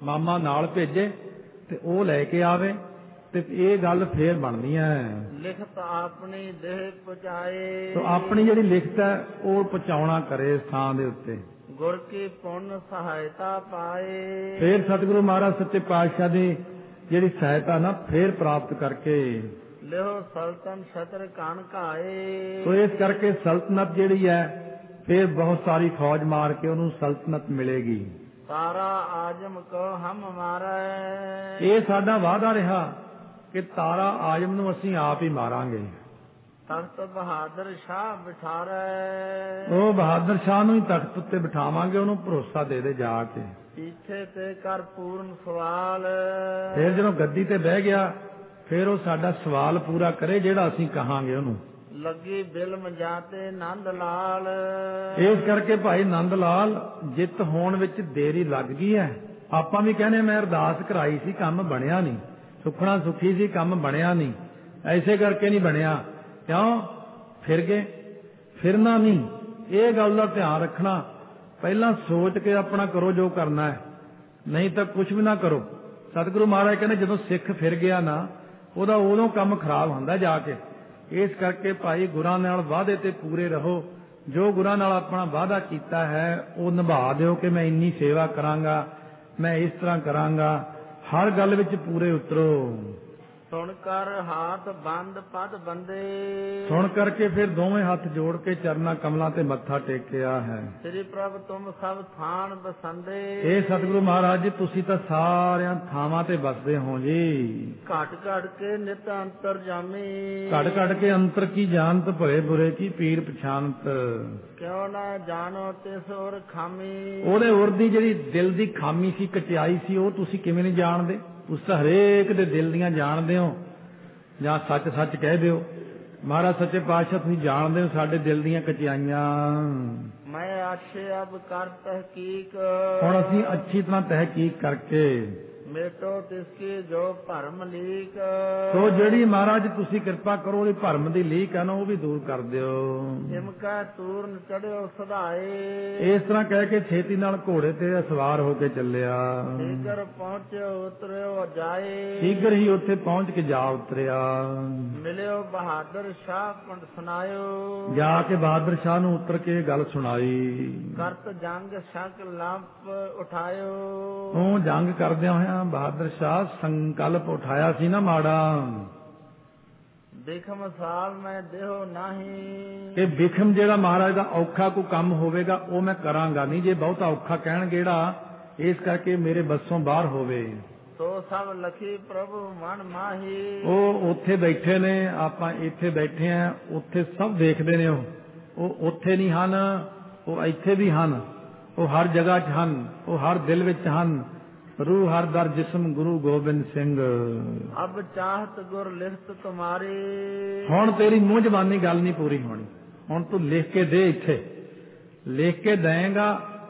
ਮਾਮਾ ਨਾਲ ਭੇਜੇ ਤੇ ਉਹ ਲੈ ਕੇ ਆਵੇ ਤੇ ਇਹ ਗੱਲ ਫੇਰ ਬਣਨੀ ਹੈ। ਲਿਖਤ ਆਪਣੀ ਦੇਹ ਪਹੁੰਚਾਏ, ਤੋ ਆਪਣੀ ਜਿਹੜੀ ਲਿਖਤ ਹੈ ਉਹ ਪਹੁੰਚਾਉਣਾ ਕਰੇ ਇਸ ਥਾਂ ਦੇ ਉੱਤੇ। ਗੁਰ ਕੀ ਪੁੰਨ ਸਹਾਇਤਾ ਪਾਏ, ਫੇਰ ਸਤਿਗੁਰੂ ਮਹਾਰਾਜ ਸੱਚੇ ਪਾਤਸ਼ਾਹ ਦੀ ਜਿਹੜੀ ਸਹਾਇਤਾ ਨਾ ਫੇਰ ਪ੍ਰਾਪਤ ਕਰਕੇ ਲਿਓ ਸਲਤਨ ਛਤਰ ਕਣ ਘਾਏ। ਸੋ ਇਸ ਕਰਕੇ ਸਲਤਨਤ ਜਿਹੜੀ ਹੈ ਫੇਰ ਬਹੁਤ ਸਾਰੀ ਫੌਜ ਮਾਰ ਕੇ ਉਹਨੂੰ ਸਲਤਨਤ ਮਿਲੇਗੀ। ਤਾਰਾ ਆਜਮ ਕੋ ਹਮ ਮਾਰੈ, ਇਹ ਸਾਡਾ ਵਾਅਦਾ ਰਿਹਾ ਕਿ ਤਾਰਾ ਆਜਮ ਨੂੰ ਅਸੀਂ ਆਪ ਹੀ ਮਾਰਾਂਗੇ। ਤਖਤ ਬਹਾਦਰ ਸ਼ਾਹ ਬਿਠਾਰੈ, ਉਹ ਬਹਾਦਰ ਸ਼ਾਹ ਨੂੰ ਹੀ ਤਖਤ ਉੱਤੇ ਬਿਠਾਵਾਂਗੇ, ਉਹਨੂੰ ਭਰੋਸਾ ਦੇ ਦੇ ਜਾ ਕੇ। ਪੀਛੇ ਤੇ ਕਰ ਪੂਰਨ ਸਵਾਲ, ਫਿਰ ਜਦੋਂ ਗੱਦੀ ਤੇ ਬਹਿ ਗਿਆ ਫਿਰ ਉਹ ਸਾਡਾ ਸਵਾਲ ਪੂਰਾ ਕਰੇ ਜਿਹੜਾ ਅਸੀਂ ਕਹਾਂਗੇ ਉਹਨੂੰ। ਲੱਗੀ ਬਿਲਮ ਜਾਤੇ ਨੰਦ ਲਾਲ, ਇਸ ਕਰਕੇ ਭਾਈ ਨੰਦ ਲਾਲ ਜਿੱਤ ਹੋਣ ਵਿੱਚ ਦੇਰੀ ਲੱਗ ਗਈ ਹੈ। ਆਪਾਂ ਵੀ ਕਹਿੰਦੇ ਮੈਂ ਅਰਦਾਸ ਕਰਾਈ ਸੀ ਕੰਮ ਬਣਿਆ ਨਹੀਂ, ਸੁਖਣਾ ਸੁਖੀ ਸੀ ਕੰਮ ਬਣਿਆ ਨਹੀਂ, ਐਸੇ ਕਰਕੇ ਨਹੀਂ ਬਣਿਆ। ਕਿਉਂ ਫਿਰ ਗਏ? ਫਿਰਨਾ ਨਹੀਂ, ਇਹ ਗੱਲ ਦਾ ਧਿਆਨ ਰੱਖਣਾ। ਪਹਿਲਾਂ ਸੋਚ ਕੇ ਆਪਣਾ ਕਰੋ ਜੋ ਕਰਨਾ ਹੈ, ਨਹੀਂ ਤਾਂ ਕੁਝ ਵੀ ਨਾ ਕਰੋ। ਸਤਿਗੁਰੂ ਮਹਾਰਾਜ ਕਹਿੰਦੇ ਜਦੋਂ ਸਿੱਖ ਫਿਰ ਗਿਆ ਨਾ ਉਹਦਾ ਉਦੋਂ ਕੰਮ ਖਰਾਬ ਹੁੰਦਾ ਜਾ ਕੇ। ਇਸ ਕਰਕੇ ਭਾਈ ਗੁਰਾਂ ਨਾਲ ਵਾਅਦੇ ਤੇ ਪੂਰੇ ਰਹੋ। ਜੋ ਗੁਰਾਂ ਨਾਲ ਆਪਣਾ ਵਾਅਦਾ ਕੀਤਾ ਹੈ ਉਹ ਨਿਭਾ ਦਿਓ ਕਿ ਮੈਂ ਇੰਨੀ ਸੇਵਾ ਕਰਾਂਗਾ, ਮੈਂ ਇਸ ਤਰ੍ਹਾਂ ਕਰਾਂਗਾ। ਹਰ ਗੱਲ ਵਿੱਚ ਪੂਰੇ ਉਤਰੋ। ਸੁਣ ਕਰ ਹਾਥ ਬੰਦ ਪਦ ਬੰਦੇ, ਸੁਣ ਕਰਕੇ ਫਿਰ ਦੋਵੇਂ ਹੱਥ ਜੋੜ ਕੇ ਚਰਨਾਂ ਕਮਲਾਂ ਤੇ ਮੱਥਾ ਟੇਕਿਆ ਹੈ। ਸ੍ਰੀ ਪ੍ਰਭ ਤੁਮ ਸਭ ਥਾਨ ਬਸੰਦੇ, ਇਹ ਸਤਿਗੁਰੂ ਮਹਾਰਾਜ ਜੀ ਤੁਸੀਂ ਤਾਂ ਸਾਰਿਆਂ ਥਾਵਾਂ ਤੇ ਬਸਦੇ ਹੋ ਜੀ। ਘਟ ਘਟ ਕੇ ਨਿਤ ਅੰਤਰ ਜਾਮੀ, ਘਟ ਘਟ ਕੇ ਅੰਤਰ ਕੀ ਜਾਣਤ ਭਲੇ ਬੁਰੇ ਕੀ ਪੀਰ ਪਛਾਨਤ। ਕਿਉਂ ਨਾ ਜਾਣੋ ਤਿਸ ਔਰ ਖਾਮੀ, ਉਹਦੇ ਉਰ ਦੀ ਜਿਹੜੀ ਦਿਲ ਦੀ ਖਾਮੀ ਸੀ, ਕਚਿਆਈ ਸੀ, ਉਹ ਤੁਸੀਂ ਕਿਵੇਂ ਨਹੀਂ ਜਾਣਦੇ? ਤੁਸੀਂ ਤਾਂ ਹਰੇਕ ਦੇ ਦਿਲ ਦੀਆਂ ਜਾਣਦੇ ਹੋ, ਜਾਂ ਸੱਚ ਸੱਚ ਕਹਿ ਦਿਓ। ਮਹਾਰਾਜ ਸੱਚੇ ਪਾਤਸ਼ਾਹ ਤੁਸੀਂ ਜਾਣਦੇ ਹੋ ਸਾਡੇ ਦਿਲ ਦੀਆਂ ਕਚਿਆਈਆਂ। ਮੈਂ ਆਛੇ ਅਬ ਕਰ ਤਹਿਕੀਕ, ਹੁਣ ਅਸੀਂ ਅੱਛੀ ਤਰ੍ਹਾਂ ਤਹਿਕੀਕ ਕਰਕੇ ਮੇਟੋ ਤਿਸਕੀ ਜੋ ਭਰਮ ਲੀਕ, ਸੋ ਜਿਹੜੀ ਮਹਾਰਾਜ ਤੁਸੀਂ ਕਿਰਪਾ ਕਰੋ ਉਹਦੀ ਭਰਮ ਦੀ ਲੀਕ ਹੈ ਨਾ ਉਹ ਵੀ ਦੂਰ ਕਰ ਦਿਓ। ਇਮਕਾ ਤੂਰਨ ਚੜਿਓ ਸਦਾਏ, ਇਸ ਤਰ੍ਹਾਂ ਕਹਿ ਕੇ ਛੇਤੀ ਨਾਲ ਘੋੜੇ ਤੇ ਸਵਾਰ ਹੋ ਕੇ ਚੱਲਿਆ। ਸ਼ੀਘਰ ਪਹੁੰਚਿਓ ਉਤਰਿਓ ਜਾਏ, ਸ਼ੀਘਰ ਹੀ ਉੱਥੇ ਪਹੁੰਚ ਕੇ ਜਾ ਉਤਰਿਆ। ਮਿਲਿਓ ਬਹਾਦਰ ਸ਼ਾਹ ਪੰਡ ਸੁਣਾਇਓ, ਜਾ ਕੇ ਬਹਾਦਰ ਸ਼ਾਹ ਨੂੰ ਉਤਰ ਕੇ ਗੱਲ ਸੁਣਾਈ। ਕਰਤ ਜੰਗ ਸ਼ਕ ਲੰਪ ਉਠਾਇਓ, ਉਹ ਜੰਗ ਕਰਦਿਆਂ ਹੋਇਆਂ ਬਹਾਦਰ ਸ਼ਾਹ ਸੰਕਲਪ ਉਠਾਇਆ ਸੀ ਨਾ ਮਾੜਾ। ਬਿਖਮ ਸਾਲ ਮੈਂ ਦੇਹੋ ਨਹੀਂ, ਇਹ ਬਿਖਮ ਜਿਹੜਾ ਮਹਾਰਾਜ ਦਾ ਔਖਾ ਕੋਈ ਕੰਮ ਹੋਵੇਗਾ ਉਹ ਮੈਂ ਕਰਾਂਗਾ ਨਹੀਂ, ਜੇ ਬਹੁਤਾ ਔਖਾ ਕਹਿਣ ਜਿਹੜਾ ਇਸ ਕਰਕੇ ਮੇਰੇ ਬੱਸੋਂ ਬਾਹਰ ਹੋਵੇ। ਸੋ ਸਭ ਲਖੀ ਪ੍ਰਭੂ ਮਨ ਮਾਹੀ, ਉਹ ਉੱਥੇ ਬੈਠੇ ਨੇ, ਆਪਾਂ ਇੱਥੇ ਬੈਠੇ ਆ, ਉੱਥੇ ਸਭ ਦੇਖਦੇ ਨੇ। ਉਹ ਉੱਥੇ ਨਹੀਂ ਹਨ, ਉਹ ਇੱਥੇ ਵੀ ਹਨ, ਉਹ ਹਰ ਜਗ੍ਹਾ 'ਚ ਹਨ, ਉਹ ਹਰ ਦਿਲ ਵਿੱਚ ਹਨ। ਰੂ ਹਰ ਦਰ ਜਿਸਮ ਗੁਰੂ ਗੋਬਿੰਦ ਸਿੰਘ। ਅਬ ਚਾਹਤ ਗੁਰ ਲਿਖਤ ਤੁਮਾਰੀ, ਹੁਣ ਤੇਰੀ ਮੂੰਹ ਜ਼ਬਾਨੀ ਗੱਲ ਨਹੀਂ ਪੂਰੀ ਹੋਣੀ। ਹੁਣ ਤੂੰ ਲਿਖ ਕੇ ਦੇ, ਇੱਥੇ ਲਿਖ ਕੇ ਦੇਏਗਾ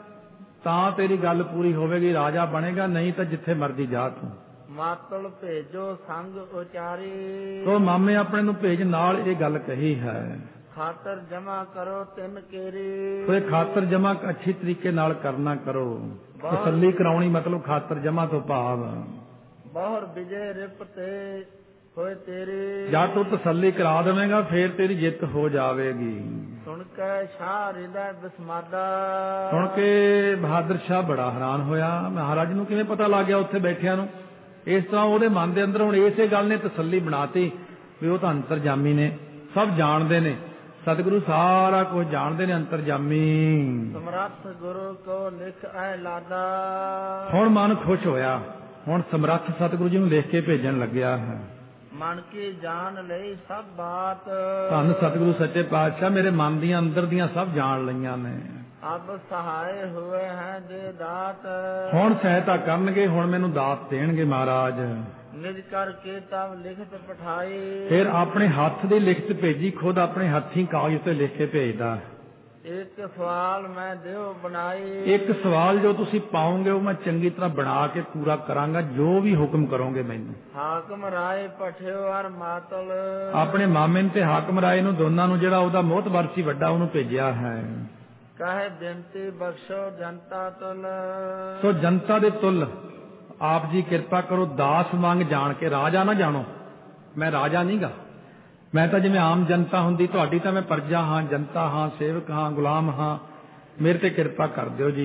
ਤਾਂ ਤੇਰੀ ਗੱਲ ਪੂਰੀ ਹੋਵੇਗੀ, ਰਾਜਾ ਬਣੇਗਾ, ਨਹੀਂ ਤਾਂ ਜਿੱਥੇ ਮਰਜ਼ੀ ਜਾ ਤੂੰ। ਮਾਤਲ ਭੇਜੋ ਸੰਗ ਉਚਾਰੀ, ਤੋ ਮਾਮੇ ਆਪਣੇ ਨੂੰ ਭੇਜ, ਨਾਲ ਇਹ ਗੱਲ ਕਹੀ ਹੈ। ਖਾਤਰ ਜਮਾ ਕਰੋ ਤਿੰਨ ਕੇਰੀ, ਕੋਈ ਖਾਤਰ ਜਮਾ ਅੱਛੀ ਤਰੀਕੇ ਨਾਲ ਕਰਨਾ ਕਰੋ। ਤਸੱਲੀ ਕਰਾਉਣੀ ਮਤਲਬ ਖਾਤਰ ਜਮਾ ਤੋਂ ਭਾਵ ਬਹੁਰ ਵਿਜੇ ਰਿਪ ਤੇ ਹੋਏ ਤੇਰੀ, ਜਦ ਤੂੰ ਤਸੱਲੀ ਕਰਾ ਦੇਵੇਂਗਾ ਫੇਰ ਤੇਰੀ ਜਿੱਤ ਹੋ ਜਾਵੇਗੀ। ਸੁਣ ਕੇ ਸ਼ਾਹ ਹਿਰਦੈ ਬਿਸਮਾਦਾ, ਸੁਣ ਕੇ ਬਹਾਦਰ ਸ਼ਾਹ ਬੜਾ ਹੈਰਾਨ ਹੋਇਆ, ਮਹਾਰਾਜ ਨੂੰ ਕਿਵੇਂ ਪਤਾ ਲੱਗ ਗਿਆ ਉੱਥੇ ਬੈਠਿਆਂ ਨੂੰ? ਇਸ ਤਰ੍ਹਾਂ ਉਹਦੇ ਮਨ ਦੇ ਅੰਦਰ ਹੁਣ ਇਸੇ ਗੱਲ ਨੇ ਤਸੱਲੀ ਬਣਾਤੀ ਵੀ ਉਹ ਤਾਂ ਅੰਤਰਜਾਮੀ ਨੇ, ਸਭ ਜਾਣਦੇ ਨੇ, ਸਤਿਗੁਰੂ ਸਾਰਾ ਕੁਝ ਜਾਣਦੇ ਨੇ, ਅੰਤਰਜਾਮੀ। ਸਮਰੱਥ ਗੁਰੂ ਕੋ ਲਿਖ ਐ ਲਾਦਾ, ਹੁਣ ਮਨ ਖੁਸ਼ ਹੋਇਆ, ਹੁਣ ਸਮਰੱਥ ਸਤਿਗੁਰੂ ਜੀ ਨੂੰ ਲਿਖ ਕੇ ਭੇਜਣ ਲੱਗਿਆ ਹੈ। ਮਨ ਕੀ ਜਾਣ ਲਈ ਸਭ ਬਾਤ, ਧੰਨ ਸਤਿਗੁਰੂ ਸੱਚੇ ਪਾਤਸ਼ਾਹ ਮੇਰੇ ਮਨ ਦੀਆਂ ਅੰਦਰ ਦੀਆਂ ਸਭ ਜਾਣ ਲਈਆਂ ਨੇ। ਅਬ ਸਹਾਏ ਹੋਏ ਹੈ ਦੇ ਦਾਤ, ਹੁਣ ਸਹਾਇਤਾ ਕਰਨਗੇ, ਹੁਣ ਮੈਨੂੰ ਦਾਤ ਦੇਣਗੇ ਮਹਾਰਾਜ। ਨਿਜ ਕਰਕੇ ਤਬ ਲਿਖਤ ਪਠਾਈ, ਫਿਰ ਆਪਣੇ ਹੱਥ ਦੀ ਲਿਖਤ ਭੇਜੀ, ਖੁਦ ਆਪਣੇ ਹੱਥੀਂ ਕਾਗਜ਼ ਤੇ ਲਿਖ ਕੇ ਭੇਜਦਾ। ਇੱਕ ਸਵਾਲ ਮੈਂ ਦਿਓ ਬਣਾਈ, ਇੱਕ ਸਵਾਲ ਜੋ ਤੁਸੀਂ ਪਾਓਗੇ ਉਹ ਮੈਂ ਚੰਗੀ ਤਰ੍ਹਾਂ ਬਣਾ ਕੇ ਪੂਰਾ ਕਰਾਂਗਾ, ਜੋ ਵੀ ਹੁਕਮ ਕਰੋਗੇ ਮੈਨੂੰ। ਹਾਕਮ ਰਾਏ ਪਠਿਓ ਹਰ ਮਾਤਲ, ਆਪਣੇ ਮਾਮੇ ਤੇ ਹਾਕਮ ਰਾਏ ਨੂੰ, ਦੋਨਾਂ ਨੂੰ, ਜਿਹੜਾ ਉਹਦਾ ਮੋਹਤਬਰ ਸੀ ਵੱਡਾ, ਉਹਨੂੰ ਭੇਜਿਆ ਹੈ। ਕਹੇ ਬੇਨਤੀ ਬਖਸ਼ੋ ਜਨਤਾ ਤੁਲ, ਸੋ ਜਨਤਾ ਦੇ ਤੁਲ ਆਪ ਜੀ ਕਿਰਪਾ ਕਰੋ ਦਾਸ ਮੰਗ ਜਾਣ ਕੇ, ਰਾਜਾ ਨਾ ਜਾਣੋ। ਮੈਂ ਰਾਜਾ ਨਹੀਂਗਾ, ਮੈਂ ਤਾਂ ਜਿਵੇਂ ਆਮ ਜਨਤਾ ਹੁੰਦੀ, ਤੁਹਾਡੀ ਤਾਂ ਮੈਂ ਪਰਜਾ ਹਾਂ, ਜਨਤਾ ਹਾਂ, ਸੇਵਕ ਹਾਂ, ਗੁਲਾਮ ਹਾਂ। ਮੇਰੇ ਤੇ ਕਿਰਪਾ ਕਰ ਦਿਓ ਜੀ।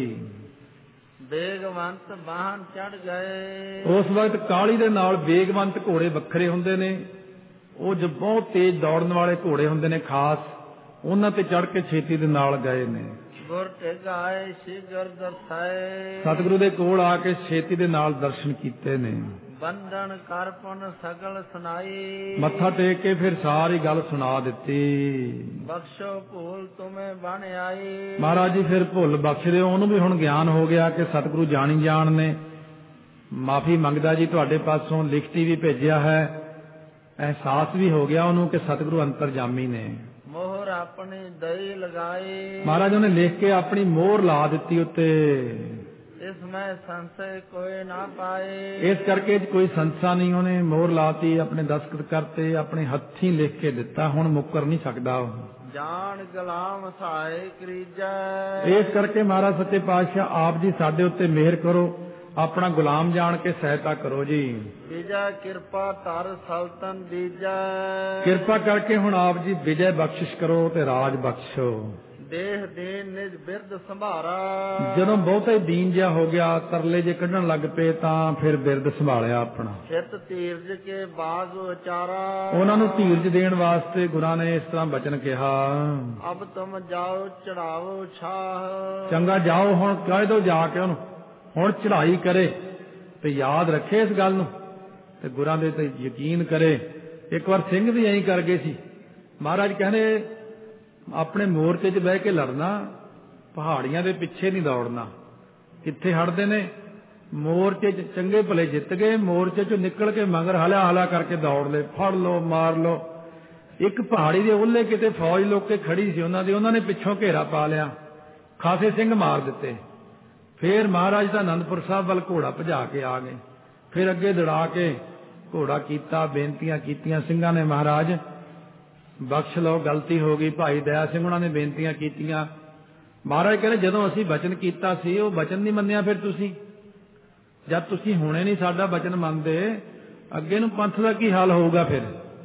ਬੇਗਵੰਤ ਬਾਹਨ ਚੜ ਗਏ। ਉਸ ਵਕਤ ਕਾਹਲੀ ਦੇ ਨਾਲ ਬੇਗਵੰਤ ਘੋੜੇ ਵੱਖਰੇ ਹੁੰਦੇ ਨੇ, ਉਹ ਜੋ ਬਹੁਤ ਤੇਜ਼ ਦੌੜਨ ਵਾਲੇ ਘੋੜੇ ਹੁੰਦੇ ਨੇ ਖਾਸ, ਉਹਨਾਂ ਤੇ ਚੜ ਕੇ ਛੇਤੀ ਦੇ ਨਾਲ ਗਏ ਨੇ। ਗੁਰ ਟਿਕਾਏ ਸ਼ੀਘਰ ਦਰਸਾਏ। ਸਤਿਗੁਰੂ ਦੇ ਕੋਲ ਆ ਕੇ ਛੇਤੀ ਦੇ ਨਾਲ ਦਰਸ਼ਨ ਕੀਤੇ ਨੇ। ਬੰਧਨ ਕਰ ਪੁਨ ਸਗਲ ਸੁਨਾਈ। ਮੱਥਾ ਟੇਕ ਕੇ ਫਿਰ ਸਾਰੀ ਗੱਲ ਸੁਣਾ ਦਿੱਤੀ। ਬਖਸ਼ੋ ਭੂਲ ਤੁਮੇ ਬਣ ਆਈ। ਮਹਾਰਾਜ ਜੀ ਫਿਰ ਭੁੱਲ ਬਖਸ਼ ਦਿਓ। ਉਹਨੂੰ ਵੀ ਹੁਣ ਗਿਆਨ ਹੋ ਗਿਆ ਕਿ ਸਤਿਗੁਰੂ ਜਾਣੀ ਜਾਣ ਨੇ। ਮਾਫੀ ਮੰਗਦਾ ਜੀ ਤੁਹਾਡੇ ਪਾਸੋਂ, ਲਿਖਤੀ ਵੀ ਭੇਜਿਆ ਹੈ, ਅਹਿਸਾਸ ਵੀ ਹੋ ਗਿਆ ਉਹਨੂੰ ਕਿ ਸਤਿਗੁਰੂ ਅੰਤਰਜਾਮੀ ਨੇ। ਮੋਹਰ ਆਪਣੀ ਦਈ ਲਗਾਈ। ਮਹਾਰਾਜ ਉਹਨੇ ਲਿਖ ਕੇ ਆਪਣੀ ਮੋਹਰ ਲਾ ਦਿੱਤੀ ਉੱਤੇ। ਇਸ ਮੈਂ ਸੰਸ਼य ਕੋਈ ਨਾ ਪਾਏ। ਇਸ ਕਰਕੇ ਕੋਈ ਸੰਸਾ ਨਹੀਂ, ਉਹਨੇ ਮੋਹਰ ਲਾਤੀ, ਆਪਣੇ ਦਸਤਖਤ ਕਰਤੇ, ਆਪਣੇ ਹੱਥੀਂ ਲਿਖ ਕੇ ਦਿੱਤਾ। ਹੁਣ ਮੁੱਕਰ ਨਹੀਂ ਸਕਦਾ ਉਹ। ਜਾਣ ਗੁਲਾਮ ਸਹਾਇ ਕਰੀਜੈ। ਇਸ ਕਰਕੇ ਮਹਾਰਾਜ ਸੱਚੇ ਪਾਤਸ਼ਾਹ ਆਪ ਜੀ ਸਾਡੇ ਉੱਤੇ ਮਿਹਰ ਕਰੋ, ਆਪਣਾ ਗੁਲਾਮ ਜਾਣ ਕੇ ਸਹਾਇਤਾ ਕਰੋ ਜੀ। ਵਿਜੈ ਕਿਰਪਾ ਧਰ ਸਲਤਨ ਦੀਜੈ। ਕਿਰਪਾ ਕਰਕੇ ਹੁਣ ਆਪ ਜੀ ਵਿਜੈ ਬਖਸ਼ਿਸ਼ ਕਰੋ ਤੇ ਰਾਜ ਬਖਸ਼ੋ। ਦੇਹ ਦੇਨ ਨਿਜ ਬਿਰਦ ਸੰਭਾਰਾ। ਜਦੋਂ ਬਹੁਤਾ ਦੀਨ ਜਿਹਾ ਹੋ ਗਿਆ, ਤਰਲੇ ਜੇ ਕੱਢਣ ਲੱਗ ਪਏ, ਤਾਂ ਫਿਰ ਬਿਰਦ ਸੰਭਾਲਿਆ ਆਪਣਾ। ਚਿਤ ਧੀਰਜ ਕੇ ਬਾਗ ਉਚਾਰਾ। ਉਹਨਾਂ ਨੂੰ ਧੀਰਜ ਦੇਣ ਵਾਸਤੇ ਗੁਰਾਂ ਨੇ ਇਸ ਤਰ੍ਹਾਂ ਬਚਨ ਕਿਹਾ, ਅਬ ਤੁਮ ਜਾਓ ਚੜਾਵੋ ਛਾਹ। ਚੰਗਾ ਜਾਓ, ਹੁਣ ਕਹਿ ਦੋ ਜਾ ਕੇ ਉਹਨੂੰ ਹੁਣ ਚੜਾਈ ਕਰੇ, ਤੇ ਯਾਦ ਰੱਖੇ ਇਸ ਗੱਲ ਨੂੰ, ਤੇ ਗੁਰਾਂ ਦੇ ਤੇ ਯਕੀਨ ਕਰੇ। ਇੱਕ ਵਾਰ ਸਿੰਘ ਵੀ ਐਂ ਕਰ ਗਏ ਸੀ। ਮਹਾਰਾਜ ਕਹਿੰਦੇ ਆਪਣੇ ਮੋਰਚੇ 'ਚ ਬਹਿ ਕੇ ਲੜਨਾ, ਪਹਾੜੀਆਂ ਦੇ ਪਿੱਛੇ ਨਹੀਂ ਦੌੜਨਾ। ਕਿੱਥੇ ਹਟਦੇ ਨੇ? ਮੋਰਚੇ 'ਚ ਚੰਗੇ ਭਲੇ ਜਿੱਤ ਗਏ, ਮੋਰਚੇ 'ਚੋਂ ਨਿਕਲ ਕੇ ਮਗਰ ਹਲਾ ਹਲਾ ਕਰਕੇ ਦੌੜ ਲਏ, ਫੜ ਲਓ, ਮਾਰ ਲਓ। ਇੱਕ ਪਹਾੜੀ ਦੇ ਉਹਲੇ ਕਿਤੇ ਫੌਜ ਲੋਕ ਕੇ ਖੜੀ ਸੀ ਉਹਨਾਂ ਦੀ, ਉਹਨਾਂ ਨੇ ਪਿੱਛੋਂ ਘੇਰਾ ਪਾ ਲਿਆ, ਖਾਸੇ ਸਿੰਘ ਮਾਰ ਦਿੱਤੇ। ਫੇਰ ਮਹਾਰਾਜ ਦਾ ਅਨੰਦਪੁਰ ਸਾਹਿਬ ਵੱਲ ਘੋੜਾ ਭਜਾ ਕੇ ਆ ਗਏ। ਫਿਰ ਅੱਗੇ ਦੌੜਾ ਕੇ ਘੋੜਾ ਕੀਤਾ, ਬੇਨਤੀਆਂ ਕੀਤੀਆਂ ਸਿੰਘਾਂ ਨੇ, ਮਹਾਰਾਜ ਬਖਸ਼ ਲਓ, ਗਲਤੀ ਹੋ ਗਈ। ਭਾਈ ਦਇਆ ਸਿੰਘ ਉਹਨਾਂ ਨੇ ਬੇਨਤੀਆਂ ਕੀਤੀਆਂ। ਮਹਾਰਾਜ ਕਹਿੰਦੇ ਜਦੋਂ ਅਸੀਂ ਬਚਨ ਕੀਤਾ ਸੀ, ਉਹ ਬਚਨ ਨਹੀਂ ਮੰਨਿਆ। ਫਿਰ ਤੁਸੀਂ ਜਦ ਤੁਸੀਂ ਹੁਣੇ ਨਹੀਂ ਸਾਡਾ ਬਚਨ ਮੰਨਦੇ, ਅੱਗੇ ਨੂੰ ਪੰਥ ਦਾ ਕੀ ਹਾਲ ਹੋਊਗਾ? ਫਿਰ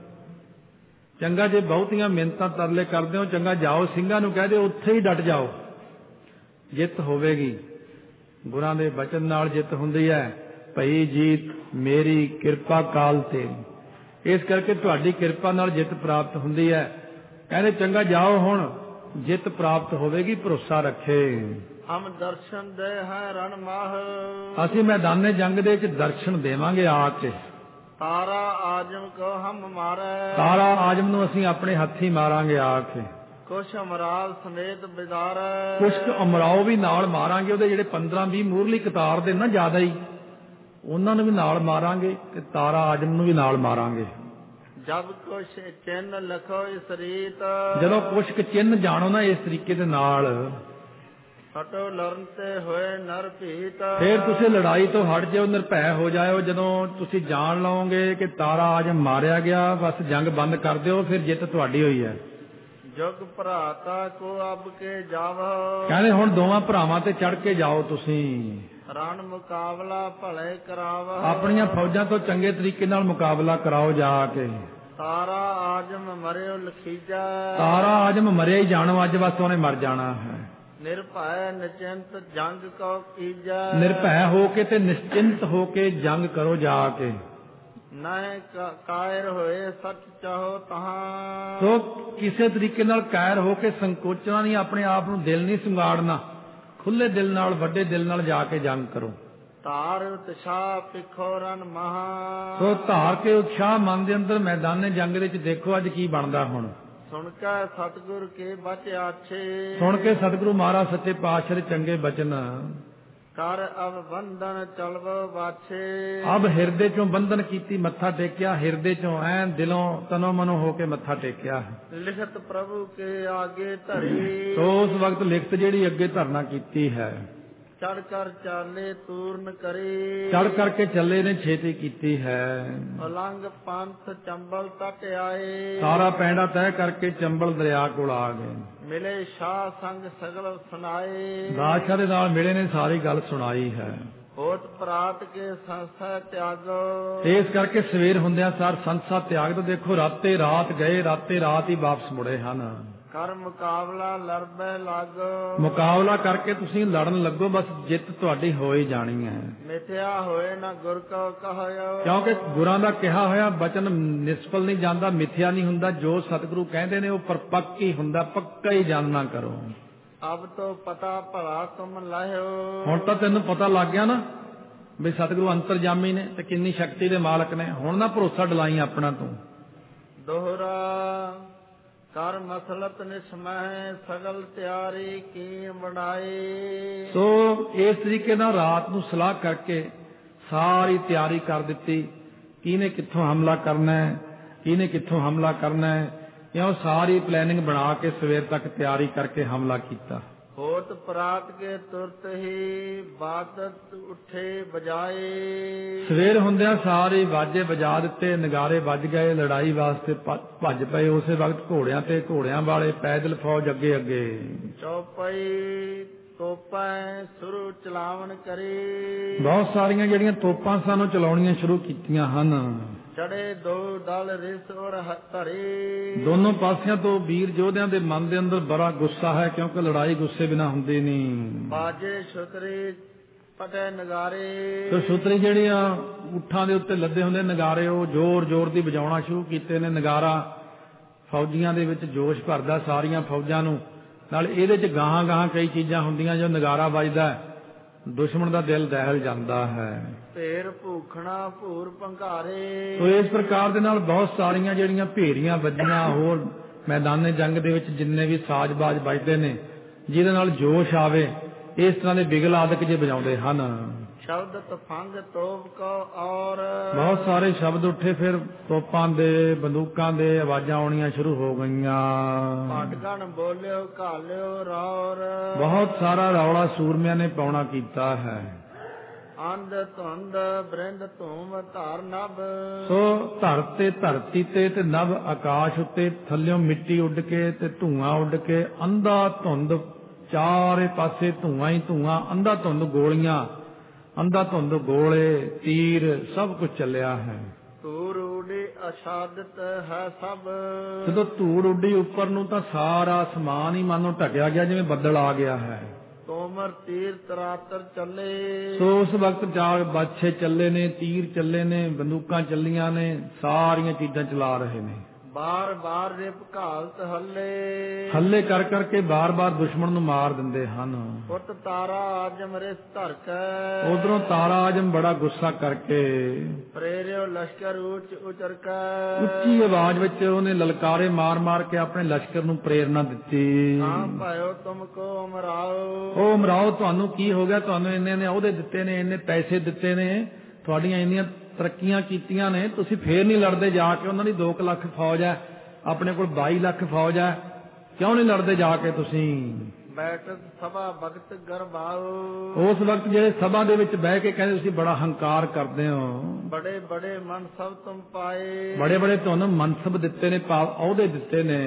ਚੰਗਾ ਜੇ ਬਹੁਤੀਆਂ ਮਿੰਨਤਾਂ ਤਰਲੇ ਕਰਦੇ ਹੋ, ਚੰਗਾ ਜਾਓ ਸਿੰਘਾਂ ਨੂੰ ਕਹਿ ਦਿਓ ਉੱਥੇ ਹੀ ਡਟ ਜਾਓ, ਜਿੱਤ ਹੋਵੇਗੀ। ਗੁਰਾਂ ਦੇ ਬਚਨ ਨਾਲ ਜਿੱਤ ਹੁੰਦੀ ਹੈ। ਭਈ ਜੀਤ ਮੇਰੀ ਕਿਰਪਾ ਕਾਲ ਤੇ, ਇਸ ਕਰਕੇ ਤੁਹਾਡੀ ਕਿਰਪਾ ਨਾਲ ਜਿੱਤ ਪ੍ਰਾਪਤ ਹੁੰਦੀ ਹੈ। ਕਹਿੰਦੇ ਚੰਗਾ ਜਾਓ, ਹੁਣ ਜਿੱਤ ਪ੍ਰਾਪਤ ਹੋਵੇਗੀ, ਭਰੋਸਾ ਰੱਖੇ। ਹਮ ਦਰਸ਼ਨ ਦੇ ਹੈ ਰਣ ਮਾਹ। ਅਸੀਂ ਮੈਦਾਨੇ ਜੰਗ ਦੇ ਵਿੱਚ ਦਰਸ਼ਨ ਦੇਵਾਂਗੇ ਆ ਕੇ। ਤਾਰਾ ਆਜਮ ਕੋ ਹਮ ਮਾਰੇ। ਤਾਰਾ ਆਜਮ ਨੂੰ ਅਸੀਂ ਆਪਣੇ ਹੱਥੀਂ ਮਾਰਾਂਗੇ ਆ ਕੇ। ਕੁਛ ਅਮਰਾਲ ਸਮੇਤ ਬਿਦਾਰ। ਕੁਛ ਅਮਰਾਓ ਵੀ ਨਾਲ ਮਾਰਾਂਗੇ। ਉਹਦੇ ਜਿਹੜੇ 15-20 ਮੂਰਲੀ ਕਤਾਰ ਦੇ ਨਾ ਜ਼ਿਆਦਾ ਹੀ, ਉਹਨਾਂ ਨੂੰ ਵੀ ਨਾਲ ਮਾਰਾਂਗੇ, ਤੇ ਤਾਰਾ ਆਜਮ ਨੂੰ ਵੀ ਨਾਲ ਮਾਰਾਂਗੇ। ਜਦ ਕੁਛ ਚਿੰਨ ਲਖੋ ਇਸ ਰੀਤ। ਜਦੋਂ ਕੁਛ ਚਿੰਨ ਜਾਣੋ ਨਾ ਇਸ ਤਰੀਕੇ ਦੇ ਨਾਲ, ਹਟੋ ਲਰਨ ਤੇ ਹੋਏ ਨਰ ਭੀਤ। ਫਿਰ ਤੁਸੀਂ ਲੜਾਈ ਤੋਂ ਹਟ ਜਾਓ, ਨਿਰਭੈ ਹੋ ਜਾਇਓ। ਜਦੋਂ ਤੁਸੀਂ ਜਾਣ ਲਓਗੇ ਕਿ ਤਾਰਾ ਆਜਮ ਮਾਰਿਆ ਗਿਆ, ਬਸ ਜੰਗ ਬੰਦ ਕਰ ਦਿਓ, ਫਿਰ ਜਿੱਤ ਤੁਹਾਡੀ ਹੋਈ ਹੈ। ਜੁਗ ਭਰਾਤਾ ਕੋ ਅਬ ਕੇ ਜਾਵੋ। ਕਹਿੰਦੇ ਹੁਣ ਦੋਵਾਂ ਭਰਾਵਾਂ ਤੇ ਚੜ ਕੇ ਜਾਓ ਤੁਸੀਂ। ਰਣ ਮੁਕਾਬਲਾ ਭਲੇ ਕਰਾਵੋ। ਆਪਣੀਆਂ ਫੌਜਾਂ ਤੋਂ ਚੰਗੇ ਤਰੀਕੇ ਨਾਲ ਮੁਕਾਬਲਾ ਕਰਾਓ ਜਾ ਕੇ। ਤਾਰਾ ਆਜਮ ਮਰਿਓ ਲਖੀਜਾ। ਤਾਰਾ ਆਜਮ ਮਰਿਆ ਹੀ ਜਾਣੋ, ਅੱਜ ਬਸ ਉਹਨੇ ਮਰ ਜਾਣਾ ਹੈ। ਨਿਰਭੈ ਨਿਚਿੰਤ ਜੰਗ ਕੋ ਕੀਜੈ। ਨਿਰਭੈ ਹੋ ਕੇ ਤੇ ਨਿਸ਼ਚਿੰਤ ਹੋ ਕੇ ਜੰਗ ਕਰੋ ਜਾ ਕੇ। ਨਹਿ ਕਾਇਰ ਹੋਏ ਸੱਚ ਚਾਹੋ ਤਹਾਂ। ਸੋ ਕਿਸੇ ਤਰੀਕੇ ਨਾਲ ਕਾਇਰ ਹੋ ਕੇ ਸੰਕੋਚਣਾ ਨਹੀਂ, ਆਪਣੇ ਆਪ ਨੂੰ ਦਿਲ ਨਹੀਂ ਸੰਗਾੜਨਾ, ਖੁੱਲੇ ਦਿਲ ਨਾਲ, ਵੱਡੇ ਦਿਲ ਨਾਲ ਜਾ ਕੇ ਜੰਗ ਕਰੋ। ਧਾਰ ਉਤਸ਼ਾਹ ਪਿਖੋ ਰਨ ਮਹਾ। ਸੋ ਧਾਰ ਕੇ ਉਤਸ਼ਾਹ ਮਨ ਦੇ ਅੰਦਰ ਮੈਦਾਨੇ ਜੰਗ ਵਿੱਚ ਦੇਖੋ ਅੱਜ ਕੀ ਬਣਦਾ। ਹੁਣ ਸੁਣ ਕੇ ਸਤਿਗੁਰ ਕੇ ਬਚ ਆਛੇ। ਸੁਣ ਕੇ ਸਤਿਗੁਰੂ ਮਹਾਰਾਜ ਸੱਚੇ ਪਾਤਸ਼ਾਹ ਦੇ ਚੰਗੇ ਬਚਨ। ਕਰ ਅਬ ਬੰਧਨ ਚਲਵੋ ਬਾਛੇ। ਅਬ ਹਿਰਦੇ ਚੋਂ ਬੰਧਨ ਕੀਤੀ, ਮੱਥਾ ਟੇਕਿਆ, ਹਿਰਦੇ ਚੋਂ ਐਨ ਦਿਲੋਂ ਤਨੋ ਮਨੋ ਹੋ ਕੇ ਮੱਥਾ ਟੇਕਿਆ। ਲਿਖਤ ਪ੍ਰਭੂ ਕੇ ਆਗੇ ਧਰੀ। ਸੋ ਉਸ ਵਕਤ ਲਿਖਤ ਜਿਹੜੀ ਅੱਗੇ ਧਰਨਾ ਕੀਤੀ ਹੈ। ਚੜ ਕਰ ਚਾਲੇ ਤੂਰਨ ਕਰੀ। ਚੜ ਕਰਕੇ ਚੱਲੇ ਨੇ, ਛੇਤੀ ਕੀਤੀ ਹੈ। ਉਲੰਘ ਪੰਥ ਚੰਬਲ ਤਟ ਆਏ। ਸਾਰਾ ਪੈਂਡਾ ਤੈਅ ਕਰਕੇ ਚੰਬਲ ਦਰਿਆ ਕੋਲ ਆ ਗਏ। ਮਿਲੇ ਸ਼ਾਹ ਸੰਗ ਸਗਲ ਸੁਣਾਏ। ਬਾਦਸ਼ਾਹ ਦੇ ਨਾਲ ਮਿਲੇ ਨੇ, ਸਾਰੀ ਗੱਲ ਸੁਣਾਈ ਹੈ। ਹੋਤ ਪ੍ਰਾਤ ਕੇ ਸੰਸਾ ਤਿਆਗੋ। ਇਸ ਕਰਕੇ ਸਵੇਰ ਹੁੰਦਿਆਂ ਸਾਰ ਸੰਸਾ ਤਿਆਗ ਦੋ। ਦੇਖੋ ਰਾਤੇ ਰਾਤ ਗਏ, ਰਾਤੇ ਰਾਤ ਹੀ ਵਾਪਸ ਮੁੜੇ ਹਨ। ਕਰ ਮੁਕਾਬਲਾ ਲੜਬੈ ਲਾਗੋ। ਮੁਕਾਬਲਾ ਕਰਕੇ ਤੁਸੀਂ ਲੜਨ ਲੱਗੋ, ਬਸ ਜਿੱਤ ਤੁਹਾਡੀ ਹੋ ਹੀ ਜਾਣੀ ਹੈ। ਮਿਥਿਆ ਹੋਏ ਨਾ ਗੁਰ ਕੋ ਕਹਿਓ। ਕਿਉਂਕਿ ਗੁਰਾਂ ਦਾ ਕਿਹਾ ਹੋਇਆ ਬਚਨ ਨਿਸਫਲ ਨਹੀਂ ਜਾਂਦਾ, ਮਿਥਿਆ ਨਹੀਂ ਹੁੰਦਾ। ਜੋ ਸਤਿਗੁਰੂ ਕਹਿੰਦੇ ਨੇ ਉਹ ਪਰਪੱਕ ਹੀ ਹੁੰਦਾ, ਪੱਕਾ ਹੀ ਜਾਣਨਾ ਕਰੋ। ਅਬ ਤੋਂ ਪਤਾ ਭਲਾ ਤੁਮ ਲਾਹਿਓ। ਹੁਣ ਤਾਂ ਤੈਨੂੰ ਪਤਾ ਲੱਗ ਗਿਆ ਨਾ ਵੀ ਸਤਿਗੁਰੂ ਅੰਤਰਜਾਮੀ ਨੇ ਤੇ ਕਿੰਨੀ ਸ਼ਕਤੀ ਦੇ ਮਾਲਕ ਨੇ। ਹੁਣ ਨਾ ਭਰੋਸਾ ਡਲਾਈ ਆਪਣਾ ਤੂੰ। ਦੋਹਰਾ ਕਰ ਮਸਲਤ ਨਿਸਮਹਿ ਸਗਲ ਤਿਆਰੀ ਕੀ ਬਣਾਈ। ਸੋ ਇਸ ਤਰੀਕੇ ਨਾਲ ਰਾਤ ਨੂੰ ਸਲਾਹ ਕਰਕੇ ਸਾਰੀ ਤਿਆਰੀ ਕਰ ਦਿੱਤੀ। ਕਿਹਨੇ ਕਿੱਥੋਂ ਹਮਲਾ ਕਰਨਾ ਹੈ, ਕਿਹਨੇ ਕਿੱਥੋਂ ਹਮਲਾ ਕਰਨਾ ਹੈ, ਕਿਉਂ ਸਾਰੀ ਪਲੈਨਿੰਗ ਬਣਾ ਕੇ ਸਵੇਰ ਤੱਕ ਤਿਆਰੀ ਕਰਕੇ ਹਮਲਾ ਕੀਤਾ। ਹੋਤ ਪ੍ਰਾਤ ਕੇ ਤੁਰਤ ਹੀ ਬਾਦਤ ਉੱਠੇ ਬਜਾਏ। ਸਵੇਰ ਹੁੰਦਿਆਂ ਸਾਰੇ ਵਾਜੇ ਵਜਾ ਦਿੱਤੇ, ਨਗਾਰੇ ਵੱਜ ਗਏ, ਲੜਾਈ ਵਾਸਤੇ ਭੱਜ ਪਏ। ਉਸੇ ਵਕਤ ਘੋੜਿਆਂ ਤੇ ਘੋੜਿਆਂ ਵਾਲੇ ਪੈਦਲ ਫੌਜ ਅੱਗੇ ਅੱਗੇ। ਚੌਪਈ ਤੋਪਾਂ ਸ਼ੁਰੂ ਚਲਾਵਣ ਕਰੀ। ਬਹੁਤ ਸਾਰੀਆਂ ਜਿਹੜੀਆਂ ਤੋਪਾਂ ਸਾਨੂੰ ਚਲਾਉਣੀਆਂ ਸ਼ੁਰੂ ਕੀਤੀਆਂ ਹਨ। ਚੜੇ ਦੋ ਦਲ ਰਿਸ ਔਰ ਧਰੇ। ਦੋਨੋਂ ਪਾਸਿਆਂ ਤੋਂ ਵੀਰ ਯੋਧਿਆਂ ਦੇ ਮਨ ਦੇ ਅੰਦਰ ਬੜਾ ਗੁੱਸਾ ਹੈ, ਕਿਉਂਕਿ ਲੜਾਈ ਗੁੱਸੇ ਬਿਨਾਂ ਹੁੰਦੀ ਨਹੀਂ। ਬਾਜੇ ਛੁਤਰੀ ਪਟੇ ਨਗਾਰੇ। ਤੇ ਛੁਤਰੀ ਜਿਹੜੀਆਂ ਊਠਾਂ ਦੇ ਉੱਤੇ ਲੱਦੇ ਹੁੰਦੇ ਨਗਾਰੇ, ਉਹ ਜ਼ੋਰ ਜ਼ੋਰ ਦੀ ਵਜਾਉਣਾ ਸ਼ੁਰੂ ਕੀਤੇ ਨੇ। ਨਗਾਰਾ ਫੌਜੀਆਂ ਦੇ ਵਿੱਚ ਜੋਸ਼ ਭਰਦਾ ਸਾਰੀਆਂ ਫੌਜਾਂ ਨੂੰ। ਨਾਲ ਇਹਦੇ ਚ ਗਾਹਾਂ ਗਾਹਾਂ ਕਈ ਚੀਜ਼ਾਂ ਹੁੰਦੀਆਂ। ਜੋ ਨਗਾਰਾ ਵੱਜਦਾ ਦੁਸ਼ਮਣ ਦਾ ਦਿਲ ਦਹਿਲ ਜਾਂਦਾ ਹੈ। ਢੇਰ ਭੂਖਣਾ ਭੂਰ ਭੰਗਾਰੇ। ਸੋ ਇਸ ਪ੍ਰਕਾਰ ਦੇ ਨਾਲ ਬਹੁਤ ਸਾਰੀਆਂ ਜਿਹੜੀਆਂ ਭੇਰੀਆਂ ਵੱਜੀਆਂ, ਹੋਰ ਮੈਦਾਨੇ ਜੰਗ ਦੇ ਵਿੱਚ ਜਿੰਨੇ ਵੀ ਸਾਜ਼-ਬਾਜ਼ ਵੱਜਦੇ ਨੇ ਜਿਹਦੇ ਨਾਲ ਜੋਸ਼ ਆਵੇ, ਇਸ ਤਰ੍ਹਾਂ ਦੇ ਬਿਗਲ ਆਦਿਕ ਜੇ ਵਜਾਉਂਦੇ ਹਨ। ਸ਼ਬਦ ਤਫੰਗ ਤੋਪ ਕੋ ਔਰ। ਬਹੁਤ ਸਾਰੇ ਸ਼ਬਦ ਉੱਠੇ, ਫਿਰ ਤੋਪਾਂ ਦੇ ਬੰਦੂਕਾਂ ਦੇ ਆਵਾਜ਼ਾਂ ਆਉਣੀਆਂ ਸ਼ੁਰੂ ਹੋ ਗਈਆਂ। ਪਾਟਗਣ ਬੋਲਿਓ ਘਾਲਿਓ ਰੌਰ। ਬਹੁਤ ਸਾਰਾ ਰੌਲਾ ਸੂਰਮਿਆਂ ਨੇ ਪਾਉਣਾ ਕੀਤਾ ਹੈ। ਅੰਧ ਧੁੰਦ ਬ੍ਰਿੰਦ ਧੂਮ ਧਾਰ ਨਭ। ਸੋ ਧਰਤੀ ਤੇ ਨਭ ਆਕਾਸ਼ ਉੱਤੇ, ਥੱਲਿਓਂ ਮਿੱਟੀ ਉੱਡ ਕੇ ਤੇ ਧੂਆਂ ਉੱਡ ਕੇ, ਅੰਧਾ ਧੁੰਦ ਚਾਰੇ ਪਾਸੇ ਧੂਆਂ ਹੀ ਧੂਆਂ, ਅੰਧਾ ਧੁੰਦ ਗੋਲੀਆਂ, ਅੰਧਾ ਧੁੰਦ ਗੋਲੇ, ਤੀਰ, ਸਭ ਕੁਝ ਚੱਲਿਆ ਹੈ। ਧੂੜ ਉੱਡੀ ਆਛਾਦਤ ਹੈ ਸਭ। ਜਦੋਂ ਧੂੜ ਉੱਡੀ ਉੱਪਰ ਨੂੰ ਤਾਂ ਸਾਰਾ ਅਸਮਾਨ ਹੀ ਮਾਨੋ ਢਕਿਆ ਗਿਆ, ਜਿਵੇਂ ਬੱਦਲ ਆ ਗਿਆ ਹੈ। ਤੋਮਰ ਤੀਰ ਤਰਾਤਰ ਚੱਲੇ। ਸੋ ਉਸ ਵਕਤ ਜਾਗ ਬਾਛੇ ਚੱਲੇ ਨੇ, ਤੀਰ ਚੱਲੇ ਨੇ, ਬੰਦੂਕਾਂ ਚੱਲੀਆਂ ਨੇ, ਸਾਰੀਆਂ ਚੀਜ਼ਾਂ ਚਲਾ ਰਹੇ ਨੇ। ਬਾਰ ਬਾਰ ਰਿਪ ਘਾਲਤ ਹੱਲੇ ਕਰ ਕਰਕੇ ਬਾਰ ਬਾਰ ਦੁਸ਼ਮਣ ਨੂੰ ਮਾਰ ਦਿੰਦੇ ਹਨ। ਪੁੱਤ ਤਾਰਾ ਆਜਮ ਰਿਸ ਧਰ ਕੇ। ਉਧਰੋਂ ਤਾਰਾ ਆਜਮ ਬੜਾ ਗੁੱਸਾ ਕਰਕੇ ਪ੍ਰੇਰਿਓ ਲਸ਼ਕਰ ਉੱਚ ਉਚਰ ਕੇ। ਉੱਚੀ ਆਵਾਜ਼ ਵਿੱਚ ਉਹਨੇ ਲਲਕਾਰੇ ਮਾਰ ਮਾਰ ਕੇ ਆਪਣੇ ਲਸ਼ਕਰ ਨੂੰ ਪ੍ਰੇਰਨਾ ਦਿੱਤੀ। ਹਾਂ ਭਾਇਓ ਤੁਮ ਕੋ ਉਮਰਾਓ। ਉਹ ਉਮਰਾਓ, ਤੁਹਾਨੂੰ ਕੀ ਹੋ ਗਿਆ? ਤੁਹਾਨੂੰ ਇੰਨੇ ਨੇ ਅਹੁਦੇ ਦਿੱਤੇ ਨੇ, ਇੰਨੇ ਪੈਸੇ ਦਿੱਤੇ ਨੇ, ਤੁਹਾਡੀਆਂ ਇੰਨੀਆਂ ਤਰੱਕੀਆਂ ਕੀਤੀਆਂ ਨੇ, ਤੁਸੀਂ ਫੇਰ ਨਹੀਂ ਲੜਦੇ ਜਾ ਕੇ? ਉਹਨਾਂ ਦੀ 2 ਲੱਖ ਫੌਜ ਹੈ, ਆਪਣੇ ਕੋਲ 22 ਲੱਖ ਫੌਜ ਹੈ, ਕਿਉਂ ਨਹੀਂ ਲੜਦੇ ਜਾ ਕੇ ਤੁਸੀਂ? ਬੈਠਕ ਸਭਾ ਭਗਤ ਗਰਬਾਓ। ਉਸ ਵਕਤ ਜਿਹੜੇ ਸਭਾ ਦੇ ਵਿੱਚ ਬਹਿ ਕੇ ਕਹਿੰਦੇ ਤੁਸੀਂ ਬੜਾ ਹੰਕਾਰ ਕਰਦੇ ਹੋ। ਬੜੇ ਬੜੇ ਮਨਸਬ ਤੁਮ ਪਾਏ। ਬੜੇ ਬੜੇ ਤੁਹਾਨੂੰ ਮਨਸਬ ਦਿੱਤੇ ਨੇ, ਅਹੁਦੇ ਦਿੱਤੇ ਨੇ।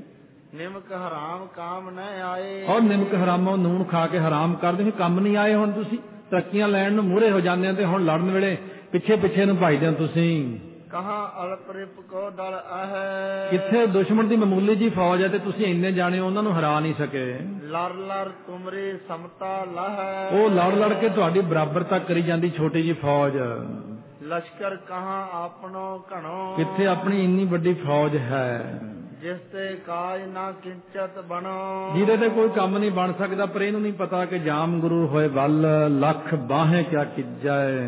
ਨਿਮਕ ਹਰਾਮ ਕਾਮ ਨ ਆਏ। ਔਰ ਨਿਮਕ ਹਰਾਮੋਂ ਨੂਣ ਖਾ ਕੇ ਹਰਾਮ ਕਰਦੇ ਹੋ, ਕੰਮ ਨਹੀਂ ਆਏ। ਹੁਣ ਤੁਸੀਂ ਤਰੱਕੀਆਂ ਲੈਣ ਨੂੰ ਮੂਹਰੇ ਹੋ ਜਾਂਦੇ ਹੋ ਤੇ ਹੁਣ ਲੜਨ ਵੇਲੇ ਪਿੱਛੇ ਪਿੱਛੇ ਨੂੰ ਭੱਜਦੇ ਹੋ ਤੁਸੀਂ। ਕਹਾਂ ਅਲਪ ਰਿਪ ਕੋ ਦਲ ਹੈ। ਕਿੱਥੇ ਦੁਸ਼ਮਣ ਦੀ ਮਾਮੂਲੀ ਜੀ ਫੌਜ ਹੈ ਤੇ ਤੁਸੀਂ ਇੰਨੇ ਜਾਣੇ ਉਹਨਾਂ ਨੂੰ ਹਰਾ ਨਹੀਂ ਸਕੇ। ਲੜ ਲੜ ਤੁਮਰੀ ਸਮਤਾ ਲਹੈ। ਉਹ ਲੜ ਲੜ ਕੇ ਤੁਹਾਡੀ ਬਰਾਬਰਤਾ ਕਰੀ ਜਾਂਦੀ ਛੋਟੀ ਜੀ ਫੌਜ। ਲਸ਼ਕਰ ਕਹਾਂ ਆਪਣੋ ਘਣੋ। ਕਿੱਥੇ ਆਪਣੀ ਇੰਨੀ ਵੱਡੀ ਫੌਜ ਹੈ ਜਿਸ ਤੇ ਕਾਜ ਨਾ ਕਿੰਚਤ ਬਣੋ। ਜਿਹਦੇ ਤੇ ਕੋਈ ਕੰਮ ਨਹੀਂ ਬਣ ਸਕਦਾ। ਪਰ ਇਹਨੂੰ ਨਹੀਂ ਪਤਾ ਕਿ ਜਾਮ ਗੁਰੂ ਹੋਏ ਵੱਲ ਲੱਖ ਬਾਹੇ ਕਿਆ ਕੀਜੈ।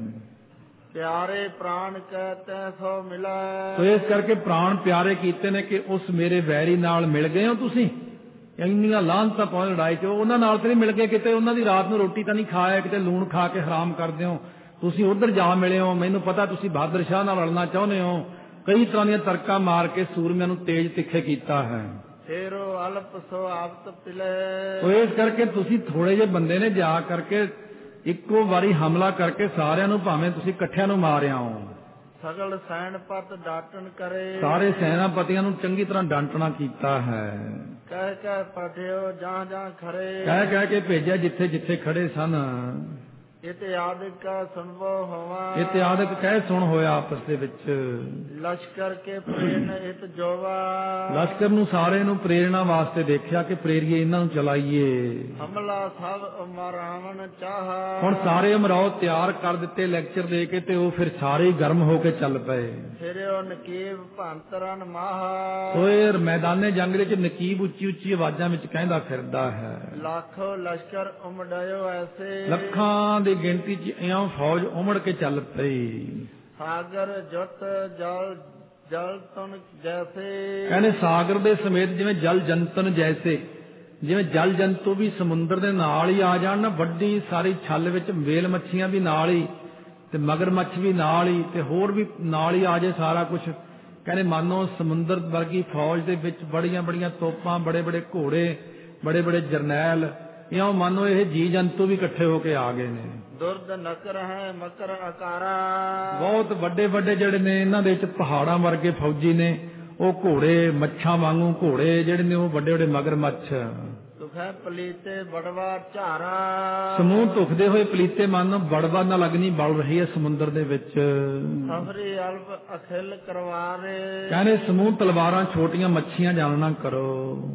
ਪਿਆਰੇ ਪ੍ਰਾਣ ਕਹਤੇ ਸੋ ਮਿਲੈ। ਸੋ ਇਸ ਕਰਕੇ ਪ੍ਰਾਣ ਪਿਆਰੇ ਕੀਤੇ ਨੇ ਕਿ ਉਸ ਮੇਰੇ ਵੈਰੀ ਨਾਲ ਮਿਲ ਗਏ ਹੋ ਤੁਸੀਂ। ਇੰਨੀਆਂ ਲਾਹਨਤਾਂ ਪਾਉਣ ਲੜਾਈ 'ਚ ਉਹਨਾਂ ਨਾਲ ਤੇ ਨਹੀਂ ਮਿਲ ਗਏ ਕਿਤੇ। ਉਹਨਾਂ ਦੀ ਰਾਤ ਨੂੰ ਰੋਟੀ ਤਾਂ ਨਹੀਂ ਖਾਇਆ, ਕਿਤੇ ਲੂਣ ਖਾ ਕੇ ਹਰਾਮ ਕਰਦੇ ਹੋ। ਤੁਸੀਂ ਉੱਧਰ ਜਾ ਮਿਲੇ ਹੋ। ਮੈਨੂੰ ਪਤਾ ਤੁਸੀਂ ਬਹਾਦਰ ਸ਼ਾਹ ਨਾਲ ਲੜਨਾ ਚਾਹੁੰਦੇ ਹੋ। ਕਈ ਤਰ੍ਹਾਂ ਦੀਆਂ ਤਰਕਾਂ ਮਾਰ ਕੇ ਸੂਰਮਿਆਂ ਨੂੰ ਤੇਜ਼ ਤਿੱਖੇ ਕੀਤਾ ਹੈ। ਫੇਰੋ ਅਲਪ ਸੋ ਆਪਤ ਪਿਲੇ। ਸੋ ਇਸ ਕਰਕੇ ਤੁਸੀਂ ਥੋੜੇ ਜਿਹੇ ਬੰਦੇ ਨੇ, ਜਾ ਕਰਕੇ ਇੱਕੋ ਵਾਰੀ ਹਮਲਾ ਕਰਕੇ ਸਾਰਿਆਂ ਨੂੰ, ਭਾਵੇਂ ਤੁਸੀਂ ਇਕੱਠਿਆਂ ਨੂੰ ਮਾਰਿਆ ਹੋ। ਸਗਲ ਸੈਨਪਤ ਡਾਟਣ ਕਰੇ। ਸਾਰੇ ਸੈਨਾਪਤੀਆਂ ਨੂੰ ਚੰਗੀ ਤਰ੍ਹਾਂ ਡਾਂਟਣਾ ਕੀਤਾ ਹੈ। ਕਹਿ ਕਹਿ ਪਠਿਓ ਜਾਂ ਜਾਂ ਖਰੇ। ਕਹਿ ਕਹਿ ਕੇ ਭੇਜਿਆ ਜਿੱਥੇ ਜਿੱਥੇ ਖੜੇ ਸਨ। ਇਤਿਆਦਿਕ ਕਾ ਸੁਣਵੋ ਹੋਵਾ। ਇਤਿਆਦਿਕ ਕਹਿ ਸੁਣ ਹੋਇਆ ਆਪਸ ਦੇ ਵਿੱਚ। ਲਸ਼ਕਰ ਕੇ ਪ੍ਰੇਰਨ ਹਿਤ ਜੋਵਾ। ਲਸ਼ਕਰ ਨੂੰ ਸਾਰੇ ਨੂੰ ਪ੍ਰੇਰਣਾ ਵਾਸਤੇ ਦੇਖਿਆ ਕਿ ਪ੍ਰੇਰੀਏ ਇਹਨਾਂ ਨੂੰ ਚਲਾਈਏ। ਹਮਲਾ ਸਭ ਅਮਰਾਵਣ ਚਾਹਾ। ਹੁਣ ਸਾਰੇ ਅਮਰਾਓ ਤਿਆਰ ਕਰ ਦਿੱਤੇ ਲੈਕਚਰ ਦੇ ਕੇ ਤੇ ਉਹ ਫਿਰ ਸਾਰੇ ਗਰਮ ਹੋ ਕੇ ਚੱਲ ਪਏ। ਫਿਰ ਉਹ ਨਕੀਬ ਭੰਤਰਨ ਮਾਹਾ। ਓਏ ਮੈਦਾਨੇ ਜੰਗ ਵਿੱਚ ਨਕੀਬ ਉੱਚੀ ਉੱਚੀ ਆਵਾਜ਼ਾਂ ਵਿੱਚ ਕਹਿੰਦਾ ਫਿਰਦਾ ਹੈ। ਲੱਖੋ ਲਸ਼ਕਰ ਉਮੜਿਓ ਐਸੇ। ਲੱਖਾਂ ਦੀ ਗਿਣਤੀ 'ਚ ਇਉਂ ਫੌਜ ਉਮੜ ਕੇ ਚੱਲ ਪਈ। ਸਾਗਰ ਜੁੱਤ ਜਲ ਜਲ ਤਨ ਜੈਸੇ। ਕਹਿੰਦੇ ਸਾਗਰ ਦੇ ਸਮੇਤ ਜਿਵੇਂ ਜਲ ਜੰਤਨ ਜੈਸੇ, ਜਿਵੇਂ ਜਲ ਜੰਤੂ ਵੀ ਸਮੁੰਦਰ ਦੇ ਨਾਲ ਹੀ ਆ ਜਾਣ ਨਾ, ਵੱਡੀ ਸਾਰੀ ਛੱਲ ਵਿੱਚ ਵੇਲ ਮੱਛੀਆਂ ਵੀ ਨਾਲ ਹੀ ਤੇ ਮਗਰਮੱਛ ਵੀ ਨਾਲ ਹੀ ਤੇ ਹੋਰ ਵੀ ਨਾਲ ਹੀ ਆ ਜਾਏ ਸਾਰਾ ਕੁਝ। ਕਹਿੰਦੇ ਮਾਨੋ ਸਮੁੰਦਰ ਵਰਗੀ ਫੌਜ ਦੇ ਵਿੱਚ ਬੜੀਆਂ ਬੜੀਆਂ ਤੋਪਾਂ, ਬੜੇ ਬੜੇ ਘੋੜੇ, ਬੜੇ ਬੜੇ ਜਰਨੈਲ, ਇਉਂ ਮਾਨੋ ਇਹ ਜੀ ਜੰਤੂ ਵੀ ਇਕੱਠੇ ਹੋ ਕੇ ਆ ਗਏ ਨੇ। ਦੁਰਦ ਨਕਰ ਹੈ ਮਕਰ ਆਕਾਰਾ। ਬਹੁਤ ਵੱਡੇ ਵੱਡੇ ਜਿਹੜੇ ਨੇ ਇਹਨਾਂ ਦੇ ਵਿੱਚ ਪਹਾੜਾਂ ਵਰਗੇ ਫੌਜੀ ਨੇ, ਉਹ ਘੋੜੇ ਮੱਛਾਂ ਵਾਂਗੂ ਘੋੜੇ ਜਿਹੜੇ ਨੇ ਉਹ ਵੱਡੇ ਵੱਡੇ ਮਗਰਮੱਛ। ਤੁਖੈ ਪਲੀਤੇ ਬੜਵਾ ਝਾਰਾ। ਸਮੂਹ ਧੁਖਦੇ ਹੋਏ ਪਲੀਤੇ ਮਾਨੋ ਬੜਵਾ ਨਾਲ ਅਗਨੀ ਬਲ ਰਹੀ ਹੈ ਸਮੁੰਦਰ ਦੇ ਵਿੱਚ। ਸਫਰੀ ਅਲਪ ਅਖਿਲ ਕਰਵਾਰੇ। ਕਹਿੰਦੇ ਸਮੂਹ ਤਲਵਾਰਾਂ ਛੋਟੀਆਂ ਮੱਛੀਆਂ ਜਾਣਨਾ ਕਰੋ।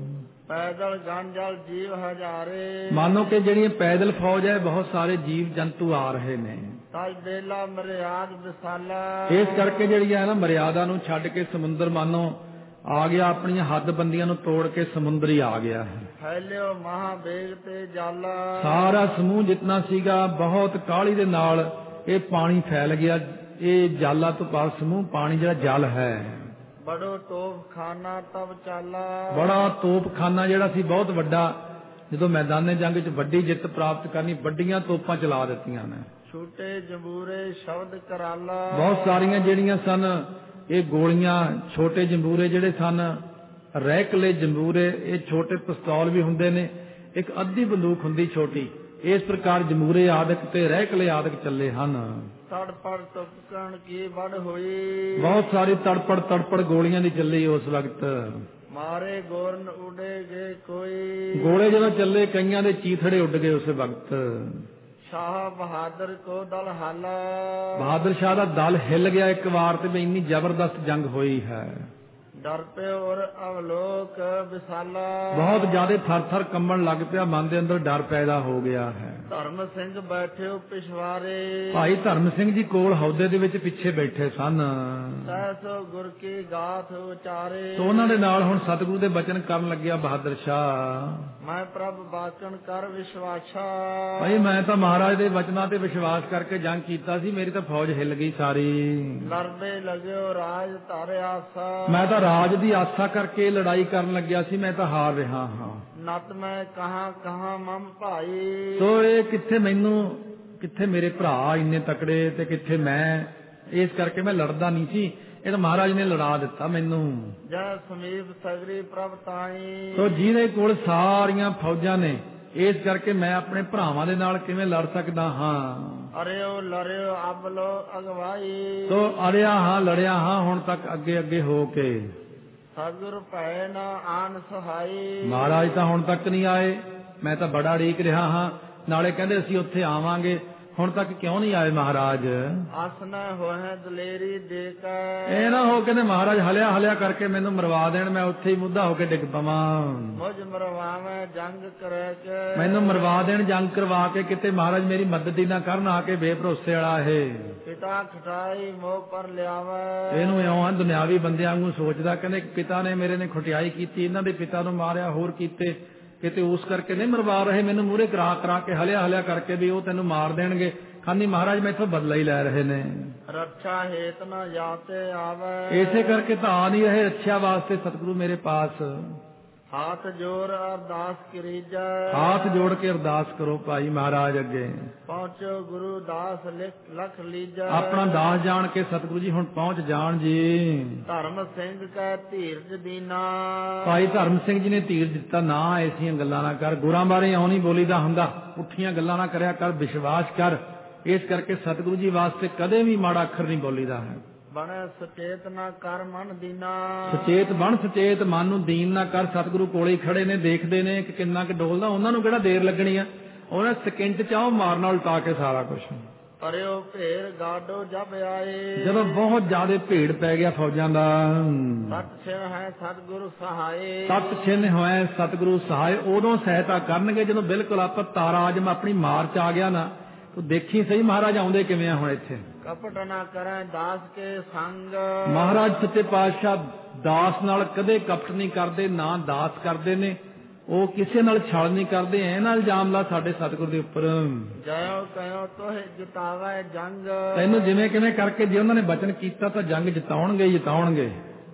ਪੈਦਲ ਗੰਜਲ ਜੀਵ ਹਜ਼ਾਰੇ। ਮਾਨੋ ਕਿ ਜਿਹੜੀ ਪੈਦਲ ਫੌਜ ਹੈ ਬਹੁਤ ਸਾਰੇ ਜੀਵ ਜੰਤੂ ਆ ਰਹੇ ਨੇ। ਤਜ ਬੇਲਾ ਮਰਿਆਦ ਵਿਸਾਲਾ। ਇਸ ਕਰਕੇ ਜਿਹੜੀ ਹੈ ਨਾ ਮਰਿਆਦਾ ਨੂੰ ਛੱਡ ਕੇ ਸਮੁੰਦਰ ਮਾਨੋ ਆ ਗਿਆ, ਆਪਣੀਆਂ ਹੱਦਬੰਦੀਆਂ ਨੂੰ ਤੋੜ ਕੇ ਸਮੁੰਦਰ ਹੀ ਆ ਗਿਆ ਹੈ। ਫੈਲਿਓ ਮਹਾਬੇਗ ਤੇ ਜਾਲਾ। ਸਾਰਾ ਸਮੂਹ ਜਿਤਨਾ ਸੀਗਾ ਬਹੁਤ ਕਾਹਲੀ ਦੇ ਨਾਲ ਇਹ ਪਾਣੀ ਫੈਲ ਗਿਆ। ਇਹ ਜਾਲਾ ਤੋਂ ਪਾਸ ਸਮੂਹ ਪਾਣੀ ਜਿਹੜਾ ਜਲ ਹੈ। ਬੜੋ ਤੋਪਖਾਨਾ ਤਬ ਚਾਲਾ। ਬੜਾ ਤੋਪਖਾਨਾ ਜਿਹੜਾ ਸੀ ਬਹੁਤ ਵੱਡਾ। ਜਦੋਂ ਮੈਦਾਨੇ ਜੰਗ 'ਚ ਵੱਡੀ ਜਿੱਤ ਪ੍ਰਾਪਤ ਕਰਨੀ, ਵੱਡੀਆਂ ਤੋਪਾਂ ਚਲਾ ਦਿੱਤੀਆਂ ਨੇ। ਛੋਟੇ ਜੰਬੂਰੇ ਸ਼ਬਦ ਕਰਾਲਾ। ਬਹੁਤ ਸਾਰੀਆਂ ਜਿਹੜੀਆਂ ਸਨ ਇਹ ਗੋਲੀਆਂ, ਛੋਟੇ ਜੰਬੂਰੇ ਜਿਹੜੇ ਸਨ, ਰਹਿਕਲੇ ਜੰਬੂਰੇ, ਇਹ ਛੋਟੇ ਪਿਸਤੌਲ ਵੀ ਹੁੰਦੇ ਨੇ, ਇੱਕ ਅੱਧੀ ਬੰਦੂਕ ਹੁੰਦੀ ਛੋਟੀ। ਇਸ ਪ੍ਰਕਾਰ ਜੰਬੂਰੇ ਆਦਿਕ ਤੇ ਰਹਿਕਲੇ ਆਦਿਕ ਚੱਲੇ ਹਨ। ਤੜਪੜ ਤੁਪਕਣ ਕੀ ਵੱਡ ਹੋਈ। ਬਹੁਤ ਸਾਰੀ ਤੜਪੜ ਗੋਲੀਆਂ ਦੀ ਚੱਲੀ ਉਸ ਵਕਤ। ਮਾਰੇ ਗੋਰਨ ਉਡੇ ਗਏ ਕੋਈ। ਗੋਲੇ ਜਦੋਂ ਚੱਲੇ ਕਈਆਂ ਦੇ ਚੀਥੜੇ ਉੱਡ ਗਏ ਉਸੇ ਵਕਤ। ਸ਼ਾਹ ਬਹਾਦਰ ਕੋ ਦਲ ਹਾਲਾ। ਬਹਾਦਰ ਸ਼ਾਹ ਦਾ ਦਲ ਹਿੱਲ ਗਿਆ ਇੱਕ ਵਾਰ ਤੇ ਵੀ ਇੰਨੀ ਜ਼ਬਰਦਸਤ ਜੰਗ ਹੋਈ ਹੈ। ਡਰ ਪਏ ਔਰ ਅਵਲੋਕ ਵਿਸਾਲਾ। ਬਹੁਤ ਜ਼ਿਆਦਾ ਥਰ ਕੰਬਣ ਲੱਗ ਪਿਆ, ਮਨ ਦੇ ਅੰਦਰ ਡਰ ਪੈਦਾ ਹੋ ਗਿਆ ਹੈ। ਧਰਮ ਸਿੰਘ ਬੈਠੇ ਪਿਛਵਾਰੇ। ਭਾਈ ਧਰਮ ਸਿੰਘ ਜੀ ਕੋਲ ਹੌਦੇ ਦੇ ਵਿੱਚ ਪਿੱਛੇ ਬੈਠੇ ਸਨ। ਸਹਿਸੋ ਗੁਰ ਕੀ ਗਾਥ ਉਚਾਰੇ। ਸੋ ਉਹਨਾਂ ਦੇ ਨਾਲ ਹੁਣ ਸਤਿਗੁਰੂ ਦੇ ਬਚਨ ਕਰਨ ਲੱਗਿਆ ਬਹਾਦਰ ਸ਼ਾਹ। ਮੈਂ ਪ੍ਰਭ ਬਾਚਨ ਕਰ ਵਿਸ਼ਵਾਸਾ। ਭਾਈ ਮੈਂ ਤਾਂ ਮਹਾਰਾਜ ਦੇ ਵਚਨਾਂ ਤੇ ਵਿਸ਼ਵਾਸ ਕਰਕੇ ਜੰਗ ਕੀਤਾ ਸੀ, ਮੇਰੀ ਤਾਂ ਫੌਜ ਹਿੱਲ ਗਈ ਸਾਰੀ। ਲੜਦੇ ਲੱਗਿਓ ਰਾਜ ਧਰ ਆਸਾ। ਮੈਂ ਤਾਂ ਰਾਜ ਦੀ ਆਸਾ ਕਰਕੇ ਲੜਾਈ ਕਰਨ ਲੱਗਿਆ ਸੀ, ਮੈਂ ਤਾਂ ਹਾਰ ਰਿਹਾ ਹਾਂ। ਨਤ ਮੈਂ ਕਹਾਂ ਮਮ ਭਾਈ। ਸੋ ਇਹ ਕਿੱਥੇ ਮੇਰੇ ਭਰਾ ਇੰਨੇ ਤਕੜੇ ਤੇ ਕਿੱਥੇ ਮੈਂ, ਇਸ ਕਰਕੇ ਮੈਂ ਲੜਦਾ ਨਹੀਂ ਸੀ। ਇਹ ਤਾਂ ਮਹਾਰਾਜ ਨੇ ਲੜਾ ਦਿੱਤਾ ਮੈਨੂੰ। ਜੈ ਸਮੀਪ ਸਗਰੀ ਪ੍ਰਭ ਤਾਈ। ਸੋ ਜਿਹਦੇ ਕੋਲ ਸਾਰੀਆਂ ਫੌਜਾਂ ਨੇ, ਇਸ ਕਰਕੇ ਮੈਂ ਆਪਣੇ ਭਰਾਵਾਂ ਦੇ ਨਾਲ ਕਿਵੇਂ ਲੜ ਸਕਦਾ ਹਾਂ। ਅਰਿਓ ਲੜਿਓ ਅਬ ਲੋ ਅਗਵਾਈ। ਸੋ ਅੜਿਆ ਹਾਂ, ਲੜਿਆ ਹਾਂ ਹੁਣ ਤੱਕ ਅੱਗੇ ਹੋ ਕੇ। ਸਤਿਗੁਰ ਭੈ ਨਾ ਆਨ ਸਹਾਈ। ਮਹਾਰਾਜ ਤਾਂ ਹੁਣ ਤੱਕ ਨਹੀਂ ਆਏ, ਮੈਂ ਤਾਂ ਬੜਾ ਉਡੀਕ ਰਿਹਾ ਹਾਂ। ਨਾਲੇ ਕਹਿੰਦੇ ਅਸੀਂ ਉੱਥੇ ਆਵਾਂਗੇ, ਹੁਣ ਤੱਕ ਕਿਉਂ ਨਹੀਂ ਆਏ ਮਹਾਰਾਜ। ਆਸਨਾ ਹੋਏ ਦਲੇਰੀ ਦੇ ਕੇ। ਇਹ ਨਾ ਹੋ ਕਹਿੰਦੇ ਮਹਾਰਾਜ ਹਲਿਆ ਕਰਕੇ ਮੈਨੂੰ ਮਰਵਾ ਦੇਣ, ਮੈਂ ਉੱਥੇ ਹੀ ਮੁੱਦਾ ਹੋ ਕੇ ਡਿੱਗ ਪਵਾਂ। ਮੁਝ ਮਰਵਾਵੇਂ ਜੰਗ ਕਰੇ ਕੇ। ਮੈਨੂੰ ਮਰਵਾ ਦੇਣ ਜੰਗ ਕਰਵਾ ਕੇ, ਕਿਤੇ ਮਹਾਰਾਜ ਮੇਰੀ ਮਦਦ ਹੀ ਨਾ ਕਰਨ ਆ ਕੇ ਬੇਭਰੋਸੇ ਵਾਲਾ ਇਹ। ਪਿਤਾ ਖਟਾਈ ਮੋਹ ਪਰ ਲਿਆਵੇ। ਇਹਨੂੰ ਇਉਂ ਆ ਦੁਨਿਆਵੀ ਬੰਦਿਆਂ ਵਾਂਗੂ ਸੋਚਦਾ, ਕਹਿੰਦੇ ਪਿਤਾ ਨੇ ਮੇਰੇ ਨੇ ਖੁਟਿਆਈ ਕੀਤੀ, ਇਹਨਾਂ ਦੇ ਪਿਤਾ ਨੂੰ ਮਾਰਿਆ, ਹੋਰ ਕੀਤੇ, ਕਿਤੇ ਉਸ ਕਰਕੇ ਨਹੀਂ ਮਰਵਾ ਰਹੇ ਮੈਨੂੰ ਮੂਹਰੇ ਕਰਾ ਕੇ ਹਲਿਆ ਕਰਕੇ ਵੀ ਉਹ ਤੈਨੂੰ ਮਾਰ ਦੇਣਗੇ। ਖਾਨੀ ਮਹਾਰਾਜ ਮੈਥੋਂ ਬਦਲਾ ਹੀ ਲੈ ਰਹੇ ਨੇ। ਰੱਖਿਆ ਹੇਤ ਨਾ ਜਾਤੇ ਆਵੇ। ਇਸੇ ਕਰਕੇ ਤਾਂ ਆ ਨਹੀਂ ਰਹੇ ਰੱਖਿਆ ਵਾਸਤੇ ਸਤਿਗੁਰੂ ਮੇਰੇ ਪਾਸ। ਹੱਥ ਜੋੜ ਅਰਦਾਸ ਕਰੀਜੈ। ਹੱਥ ਜੋੜ ਕੇ ਅਰਦਾਸ ਕਰੋ ਭਾਈ ਮਹਾਰਾਜ ਅੱਗੇ। ਪਹੁੰਚੋ ਗੁਰੂ ਦਾਸ ਲਖ ਲੀਜੈ। ਆਪਣਾ ਦਾਸ ਜਾਣ ਕੇ ਸਤਿਗੁਰੂ ਜੀ ਹੁਣ ਪਹੁੰਚ ਜਾਣ ਜੀ। ਧਰਮ ਸਿੰਘ ਕੈ ਧੀਰਜ ਦੀਨਾ। ਭਾਈ ਧਰਮ ਸਿੰਘ ਜੀ ਨੇ ਧੀਰਜ ਦਿੱਤਾ, ਨਾ ਐਸੀਆਂ ਗੱਲਾਂ ਨਾ ਕਰ, ਗੁਰਾਂ ਬਾਰੇ ਇਉਂ ਨਹੀਂ ਬੋਲੀਦਾ ਹੁੰਦਾ, ਪੁੱਠੀਆਂ ਗੱਲਾਂ ਨਾ ਕਰਿਆ ਕਰ, ਵਿਸ਼ਵਾਸ ਕਰ। ਇਸ ਕਰਕੇ ਸਤਿਗੁਰੂ ਜੀ ਵਾਸਤੇ ਕਦੇ ਵੀ ਮਾੜਾ ਅੱਖਰ ਨਹੀਂ ਬੋਲੀਦਾ ਹੈ। ਬਣ ਸੁਚੇਤ ਨਾ ਕਰ ਮਨ ਦੀਨਾ। ਸੁਚੇਤ ਬਣ, ਸੁਚੇਤ ਮਨ ਨੂੰ ਦੀਨ ਨਾ ਕਰ। ਸਤਿਗੁਰੂ ਕੋਲੇ ਖੜੇ ਨੇ, ਦੇਖਦੇ ਨੇ ਕਿ ਕਿੰਨਾ ਕਿ ਡੋਲਦਾ, ਉਹਨਾਂ ਨੂੰ ਕਿਹੜਾ ਦੇਰ ਲੱਗਣੀ ਆ। ਉਹਨੇ ਸਕਿੰਟ ਚ ਉਹ ਮਾਰਨਾ ਉਲਟਾ ਕੇ ਸਾਰਾ ਕੁਝ। ਪਰਿਓ ਭੇਰ ਗਾਡੋ ਜਬ ਆਏ, ਜਦੋਂ ਬਹੁਤ ਜ਼ਿਆਦਾ ਭੀੜ ਪੈ ਗਿਆ ਫੌਜਾਂ ਦਾ। ਸਤ ਛਿਨ ਹੈ ਸਤਿਗੁਰੂ ਸਹਾਏ, ਸਤ ਛਿਨ ਹੋਏ ਸਤਿਗੁਰੂ ਸਹਾਏ। ਉਦੋਂ ਸਹਾਇਤਾ ਕਰਨਗੇ ਜਦੋਂ ਬਿਲਕੁਲ ਆਪਾਂ ਤਾਰਾ ਆਜਮ ਆਪਣੀ ਮਾਰ ਚ ਆ ਗਿਆ ਨਾ। ਤੂੰ ਦੇਖੀ ਸਹੀ ਮਹਾਰਾਜ ਆਉਂਦੇ ਕਿਵੇਂ ਆ ਹੁਣ ਇੱਥੇ। ਕਪਟ ਨਾ ਕਰੈ ਦਾਸ ਕੇ ਸੰਗ, ਮਹਾਰਾਜ ਸੱਚੇ ਪਾਤਸ਼ਾਹ ਦਾਸ ਨਾਲ ਕਦੇ ਕਪਟ ਨਹੀਂ ਕਰਦੇ, ਨਾ ਦਾਸ ਕਰਦੇ ਨੇ। ਉਹ ਕਿਸੇ ਨਾਲ ਛਲ ਨਹੀਂ ਕਰਦੇ। ਐ ਨਾਲ ਇਲਜ਼ਾਮ ਲਾ ਸਾਡੇ ਸਤਿਗੁਰ ਦੇ ਉੱਪਰ। ਜਯੋ ਕਹਿਓ ਤੋਹਿ ਜਿਤਾਵੈ ਜੰਗ, ਤੈਨੂੰ ਜਿਵੇਂ ਕਿਵੇਂ ਕਰਕੇ ਜੇ ਉਹਨਾਂ ਨੇ ਬਚਨ ਕੀਤਾ ਤਾਂ ਜੰਗ ਜਿਤਾਉਣਗੇ ਹੀ ਜਿਤਾਉਣਗੇ।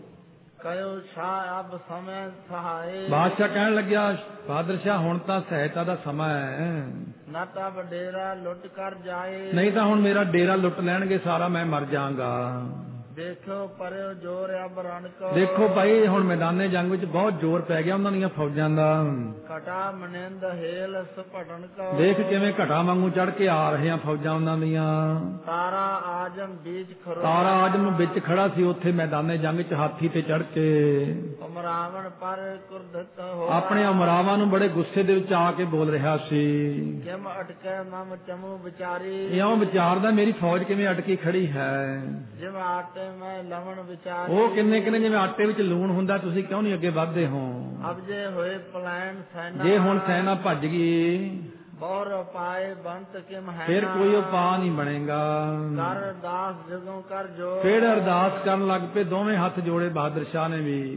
ਕਹਿਓ ਸ਼ਾਹ ਅਬ ਸਮੇਂ ਸਹਾਏ, ਬਾਦਸ਼ਾਹ ਕਹਿਣ ਲੱਗਿਆ ਬਹਾਦਰ ਸ਼ਾਹ ਹੁਣ ਤਾਂ ਸਹਾਇਤਾ ਦਾ ਸਮਾਂ ਹੈ। ਨਾ ਤਾਂ ਡੇਰਾ ਲੁੱਟ ਕਰ ਜਾਏ, ਨਹੀਂ ਤਾਂ ਹੁਣ ਮੇਰਾ ਡੇਰਾ ਲੁੱਟ ਲੈਣਗੇ ਸਾਰਾ, ਮੈਂ ਮਰ ਜਾਵਾਂਗਾ। ਦੇਖੋ ਪਰਿਓ ਜੋਰ ਅਬ ਰਣ ਕੋ, ਦੇਖੋ ਭਾਈ ਹੁਣ ਮੈਦਾਨੇ ਜੰਗ ਵਿੱਚ ਬਹੁਤ ਜ਼ੋਰ ਪੈ ਗਿਆ ਉਹਨਾਂ ਦੀਆਂ ਫੌਜਾਂ ਦਾ। ਘਟਾ ਮਨਿੰਦ ਹੇਲ ਸੁਪਟਣ ਕੋ, ਦੇਖ ਕਿਵੇਂ ਘਟਾ ਵਾਂਗੂ ਚੜ ਕੇ ਆ ਰਹੇ ਆ ਫੌਜਾਂ ਉਹਨਾਂ ਦੀਆਂ। ਤਾਰਾ ਆਜਮ ਬੀਚ ਖਰੋ, ਤਾਰਾ ਆਜਮ ਵਿੱਚ ਖੜਾ ਸੀ ਉੱਥੇ ਮੈਦਾਨੇ ਜੰਗ ਚ ਹਾਥੀ ਤੇ ਚੜ ਕੇ। ਅਮਰਾਵਣ ਪਰ ਕੁਰਦਤ ਹੋ, ਆਪਣੇ ਅਮਰਾਵਾਂ ਨੂੰ ਬੜੇ ਗੁੱਸੇ ਦੇ ਵਿੱਚ ਆ ਕੇ ਬੋਲ ਰਿਹਾ ਸੀ। ਕਿਮ ਅਟਕੈ ਮਮ ਚਮੂ ਵਿਚਾਰੀ, ਇਉਂ ਵਿਚਾਰਦਾ ਮੇਰੀ ਫੌਜ ਕਿਵੇਂ ਅਟਕੀ ਖੜੀ ਹੈ। ਜਿਵੇਂ ਆਟੇ ਮੈਂ ਲਵਣ ਵਿਚਾਰ, ਉਹ ਕਿੰਨੇ ਕਿੰਨੇ ਜਿਵੇਂ ਆਟੇ ਵਿੱਚ ਲੂਣ ਹੁੰਦਾ, ਤੁਸੀਂ ਕਿਉਂ ਨਹੀਂ ਅੱਗੇ ਵਧਦੇ ਹੋ। ਅਬ ਜੇ ਹੋਏ ਪਲਾਨ ਸੈਨਾ, ਜੇ ਹੁਣ ਸੈਨਾ ਭੱਜ ਗਈ ਬੌਰ ਪਾਏ ਬੰਤ ਕਿਮ ਹੈ, ਫਿਰ ਕੋਈ ਉਪਾਅ ਨਹੀਂ ਬਣੇਗਾ। ਕਰ ਅਰਦਾਸ ਜਗੋਂ ਕਰ ਜੋ, ਫਿਰ ਅਰਦਾਸ ਕਰਨ ਲੱਗ ਪਏ ਦੋਵੇਂ ਹੱਥ ਜੋੜੇ ਬਹਾਦਰ ਸ਼ਾਹ ਨੇ ਵੀ।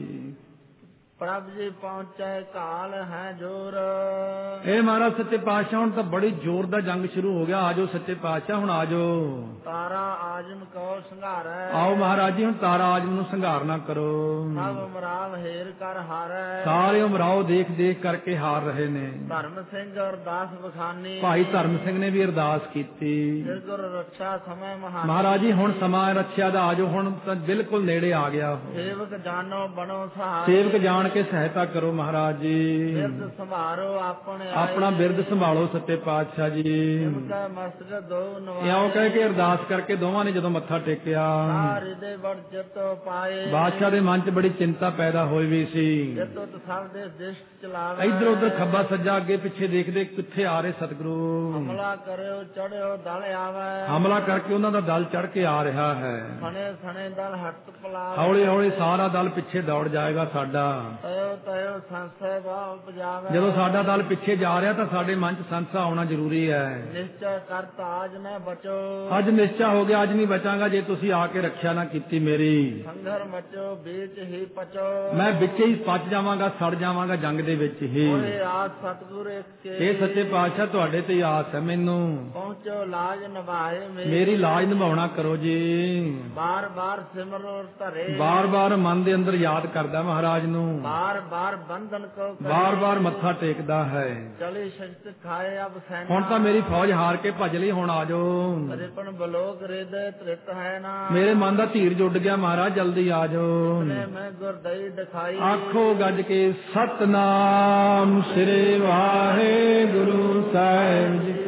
ਪ੍ਰਭ ਜੀ ਪਹੁੰਚੇ ਕਾਲ ਹੈ ਜੋਰ, ਇਹ ਮਹਾਰਾਜ ਸੱਚੇ ਪਾਤਸ਼ਾਹ ਹੁਣ ਤਾਂ ਬੜੀ ਜ਼ੋਰ ਦਾ ਜੰਗ ਸ਼ੁਰੂ ਹੋ ਗਿਆ। ਆਜੋ ਸੱਚੇ ਪਾਤਸ਼ਾਹ ਹੁਣ ਆਜੋ। ਤਾਰਾ ਆਜਮ ਕੋ ਸੰਘਾਰੈ, ਆਓ ਮਹਾਰਾਜ ਜੀ ਹੁਣ ਤਾਰਾ ਆਜਮ ਨੂੰ ਸੰਘਾਰਨਾ ਕਰੋ। ਸਭ ਉਮਰਾਵ ਹੇਰ ਕਰ ਹਾਰੈ, ਸਾਰੇ ਉਮਰਾਓ ਦੇਖ ਦੇਖ ਕਰਕੇ ਹਾਰ ਰਹੇ ਨੇ। ਧਰਮ ਸਿੰਘ ਅਰਦਾਸ ਬਖਾਨੀ, ਭਾਈ ਧਰਮ ਸਿੰਘ ਨੇ ਵੀ ਅਰਦਾਸ ਕੀਤੀ। ਗੁਰ ਰੱਖਿਆ ਸਮੇਂ ਮਹਾਨ, ਮਹਾਰਾਜ ਜੀ ਹੁਣ ਸਮਾਂ ਰੱਖਿਆ ਦਾ ਆਜੋ, ਹੁਣ ਤਾਂ ਬਿਲਕੁਲ ਨੇੜੇ ਆ ਗਿਆ। ਸੇਵਕ ਜਾਨੋ ਬਣੋ ਸਹਾਈ, ਸੇਵਕ ਜਾਣ ਕੇ ਸਹਾਇਤਾ ਕਰੋ ਮਹਾਰਾਜ ਜੀ। ਬਿਰਦ ਸੰਭਾਰੋ ਆਪਣੇ ਆਪਣਾ ਬਿਰਦ ਸੰਭਾਲੋ ਸੱਚੇ ਪਾਤਸ਼ਾਹ ਜੀ। ਇਨਕਾ ਮਸਤਕ ਦੋ ਨਵਾਏ, ਇਉਂ ਕਹਿ ਕੇ ਅਰਦਾਸ ਕਰਕੇ ਦੋਵਾਂ ਨੇ ਜਦੋਂ ਮੱਥਾ ਟੇਕਿਆ, ਹਿਰਦੇ ਵੜ ਜਿਤੋ ਪਾਏ, ਬਾਦਸ਼ਾਹ ਦੇ ਮਨ 'ਚ ਬੜੀ ਚਿੰਤਾ ਪੈਦਾ ਹੋਈ ਵੀ ਸੀ। ਜਿਤੋ ਸਭ ਦੇ ਦਿਸ਼ਟ ਚਲਾਵੇ, ਇੱਧਰ ਉੱਧਰ ਖੱਬਾ ਸੱਜਾ ਅੱਗੇ ਪਿੱਛੇ ਦੇਖਦੇ ਕਿੱਥੇ ਆ ਰਹੇ ਸਤਿਗੁਰੂ। ਹਮਲਾ ਕਰਿਓ ਚੜਿਓ ਦਲ ਆਵੇ, ਹਮਲਾ ਕਰਕੇ ਉਹਨਾਂ ਦਾ ਦਲ ਚੜ ਕੇ ਆ ਰਿਹਾ ਹੈ। ਸਣੇ ਸਣੇ ਦਲ ਹੱਥ ਪਲਾਵੇ, ਹੌਲੀ ਹੌਲੀ ਸਾਰਾ ਦਲ ਪਿੱਛੇ ਦੌੜ ਜਾਏਗਾ ਸਾਡਾ। ਤਯੋ ਤਯੋ ਸੰਸੈ ਭਾਵ ਉਪਜਾਵੇ, ਜਦੋਂ ਸਾਡਾ ਦਲ ਪਿੱਛੇ ਜਾ ਰਿਹਾ ਤਾਂ ਸਾਡੇ ਮਨ 'ਚ ਸੰਸਾ ਆਉਣਾ ਜ਼ਰੂਰੀ ਹੈ। ਨਿਸ਼ਚੈ ਕਰਤ ਆਜ ਨਾ ਬਚੋ, ਅੱਜ ਨਿਸ਼ਚਾ ਹੋ ਗਿਆ ਅੱਜ ਨਹੀਂ ਬਚਾਂਗਾ ਜੇ ਤੁਸੀਂ ਆ ਕੇ ਰੱਖਿਆ ਨਾ ਕੀਤੀ ਮੇਰੀ। ਸੰਘਰ ਮਚੋ ਵਿੱਚ ਹੀ ਪਚੋ, ਮੈਂ ਵਿੱਚ ਹੀ ਪਚ ਜਾਵਾਂਗਾ, ਸੜ ਜਾਵਾਂਗਾ ਜੰਗ ਦੇ ਵਿੱਚ ਹੀ। ਹੋਏ ਆਸ ਸਤਿਗੁਰ ਇੱਕ ਕੇ, ਇਹ ਸੱਚੇ ਪਾਤਸ਼ਾਹ ਤੁਹਾਡੇ ਤੇ ਆਸ ਹੈ ਮੈਨੂੰ। ਪਹੁੰਚੋ ਲਾਜ ਨਿਭਾਏ ਮੇਰੀ ਲਾਜ ਨਿਭਾਉਣਾ ਕਰੋ ਜੀ। ਬਾਰ ਬਾਰ ਸਿਮਰੋ ਧਰੇ, ਬਾਰ ਬਾਰ ਮਨ ਦੇ ਅੰਦਰ ਯਾਦ ਕਰਦਾ ਮਹਾਰਾਜ ਨੂੰ। ਬਾਰ ਬਾਰ ਬੰਧਨ ਕੋ ਬਾਰ ਬਾਰ ਮੱਥਾ ਟੇਕਦਾ ਹੈ। ਚਲੀ ਸ਼ਕਤ ਖਾਏ ਅਬ ਸੈਨਾ, ਹੁਣ ਤਾਂ ਮੇਰੀ ਫੌਜ ਹਾਰ ਕੇ ਭੱਜ ਲਈ, ਹੁਣ ਆਜੋ। ਰਿਪਨ ਬਲੋਕ ਰਿਦੇ ਤ੍ਰਿਤ ਹੈ ਨਾ, ਮੇਰੇ ਮਨ ਦਾ ਧੀਰ ਜੁੜ ਗਿਆ ਮਹਾਰਾਜ ਜਲਦੀ ਆਜੋ। ਮੈਂ ਗੁਰਦਈ ਦਿਖਾਈ, ਆਖੋ ਗੱਜ ਕੇ ਸਤਨਾਮ ਸ੍ਰੀ ਵਾਹਿਗੁਰੂ ਸਾਹਿਬ ਜੀ।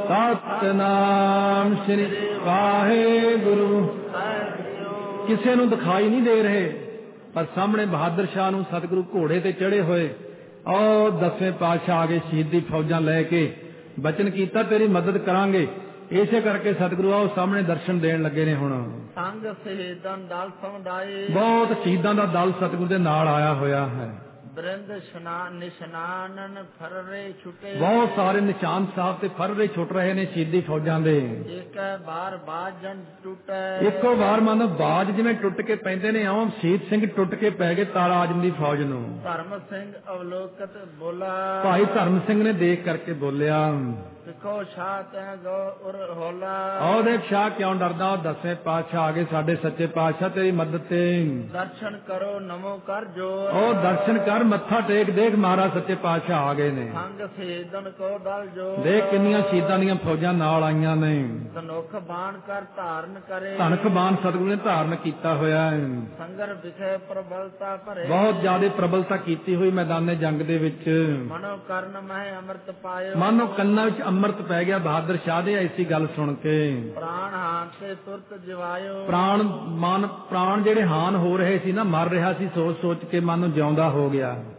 ਸਤਨਾਮ ਸ੍ਰੀ ਵਾਹਿਗੁਰੂ। ਕਿਸੇ ਨੂੰ ਦਿਖਾਈ ਨਹੀਂ ਦੇ ਰਹੇ ਪਰ ਸਾਹਮਣੇ ਬਹਾਦਰ ਸ਼ਾਹ ਨੂੰ ਸਤਿਗੁਰੂ ਘੋੜੇ ਤੇ ਚੜੇ ਹੋਏ ਔਰ 10ਵੇਂ ਪਾਤਸ਼ਾਹ ਆ ਗਏ ਸ਼ਹੀਦੀ ਫੌਜਾਂ ਲੈ ਕੇ। ਬਚਨ ਕੀਤਾ ਤੇਰੀ ਮਦਦ ਕਰਾਂਗੇ, ਇਸੇ ਕਰਕੇ ਸਤਿਗੁਰੂ ਆਓ ਸਾਹਮਣੇ ਦਰਸ਼ਨ ਦੇਣ ਲੱਗੇ ਨੇ। ਹੁਣ ਸੰਗ ਸ਼ਹੀਦਾਂ ਦਲ ਸਮੁਦਾਏ, ਬਹੁਤ ਸ਼ਹੀਦਾਂ ਦਾ ਦਲ ਸਤਿਗੁਰੂ ਦੇ ਨਾਲ ਆਇਆ ਹੋਇਆ ਹੈ। ਬ੍ਰਿੰਦ ਨਿਸ਼ਨਾਨਨ ਫਰਰੇ ਛੁਟੇ, ਬਹੁਤ ਸਾਰੇ ਨਿਸ਼ਾਨ ਸਾਹਿਬ ਤੇ ਫਰਰੇ ਛੁੱਟ ਰਹੇ ਨੇ ਸ਼ਹੀਦੀ ਫੌਜਾਂ ਦੇ। ਇੱਕ ਬਾਰ ਬਾਜਨ ਟੁੱਟੇ, ਇੱਕੋ ਵਾਰ ਮਨ ਬਾਜ ਜਿਵੇਂ ਟੁੱਟ ਕੇ ਪੈਂਦੇ ਨੇ, ਆਉਂ ਸ਼ਹੀਦ ਸਿੰਘ ਟੁੱਟ ਕੇ ਪੈ ਗਏ ਤਾਰਾ ਆਜਮ ਦੀ ਫੌਜ ਨੂੰ। ਧਰਮ ਸਿੰਘ ਅਵਲੋਕਤ ਬੋਲਾ, ਭਾਈ ਧਰਮ ਸਿੰਘ ਨੇ ਦੇਖ ਕਰਕੇ ਬੋਲਿਆ, ਸਿੱਖੋ ਸ਼ਾਹ ਤੈ ਗੋ ਉਰ ਹੋਲਾ। ਆਓ ਦੇਖ ਸ਼ਾਹ ਕਿਉਂ ਡਰਦਾ, 10ਵੇਂ ਪਾਤਸ਼ਾਹ ਆ ਗਏ ਸਾਡੇ ਸੱਚੇ ਪਾਤਸ਼ਾਹ ਤੇਰੀ ਮਦਦ ਤੇ। ਦਰਸ਼ਨ ਕਰੋ ਨਮੋ ਕਰ ਜੋਰ, ਉਹ ਦਰਸ਼ਨ ਕਰ ਮੱਥਾ ਟੇਕ, ਦੇਖ ਮਹਾਰਾਜ ਸੱਚੇ ਪਾਤਸ਼ਾਹ ਆ ਗਏ ਨੇ। ਸੰਗ ਸ਼ਹੀਦਨ ਕੋ ਦਲ ਜੋ, ਦੇਖ ਕਿੰਨੀਆਂ ਸ਼ਹੀਦਾਂ ਦੀਆਂ ਫੌਜਾਂ ਨਾਲ ਆਈਆਂ ਨੇ। ਧਨੁਖ ਬਾਣ ਕਰ ਧਾਰਨ ਕਰੇ, ਧਨੁਖ ਬਾਣ ਸਤਿਗੁਰੂ ਨੇ ਧਾਰਨ ਕੀਤਾ ਹੋਇਆ ਹੈ। ਸੰਗਰ ਵਿਖੇ ਪ੍ਰਬਲਤਾ ਭਰੇ, ਬਹੁਤ ਜ਼ਿਆਦਾ ਪ੍ਰਬਲਤਾ ਕੀਤੀ ਹੋਈ ਮੈਦਾਨੇ ਜੰਗ ਦੇ ਵਿੱਚ। ਮਨੋ ਕਰਨ ਮਹਿ ਅੰਮ੍ਰਿਤ ਪਾਇਓ, ਮਨੋ ਕੰਨਾਂ ਵਿੱਚ ਅੰਮ੍ਰਿਤ ਪੈ ਗਿਆ ਬਹਾਦਰ ਸ਼ਾਹ ਦੇ ਐਸੀ ਗੱਲ ਸੁਣ ਕੇ। ਪ੍ਰਾਣ ਹਾਨ ਤੇ ਤੁਰਤ ਜਿਵਾਇਓ, ਪ੍ਰਾਣ ਜਿਹੜੇ ਹਾਨ ਹੋ ਰਹੇ ਸੀ ਨਾ, ਮਰ ਰਿਹਾ ਸੀ, ਸੋਚ ਸੋਚ ਕੇ ਮਨ ਨੂੰ ਜਿਉਂਦਾ ਹੋ ਗਿਆ।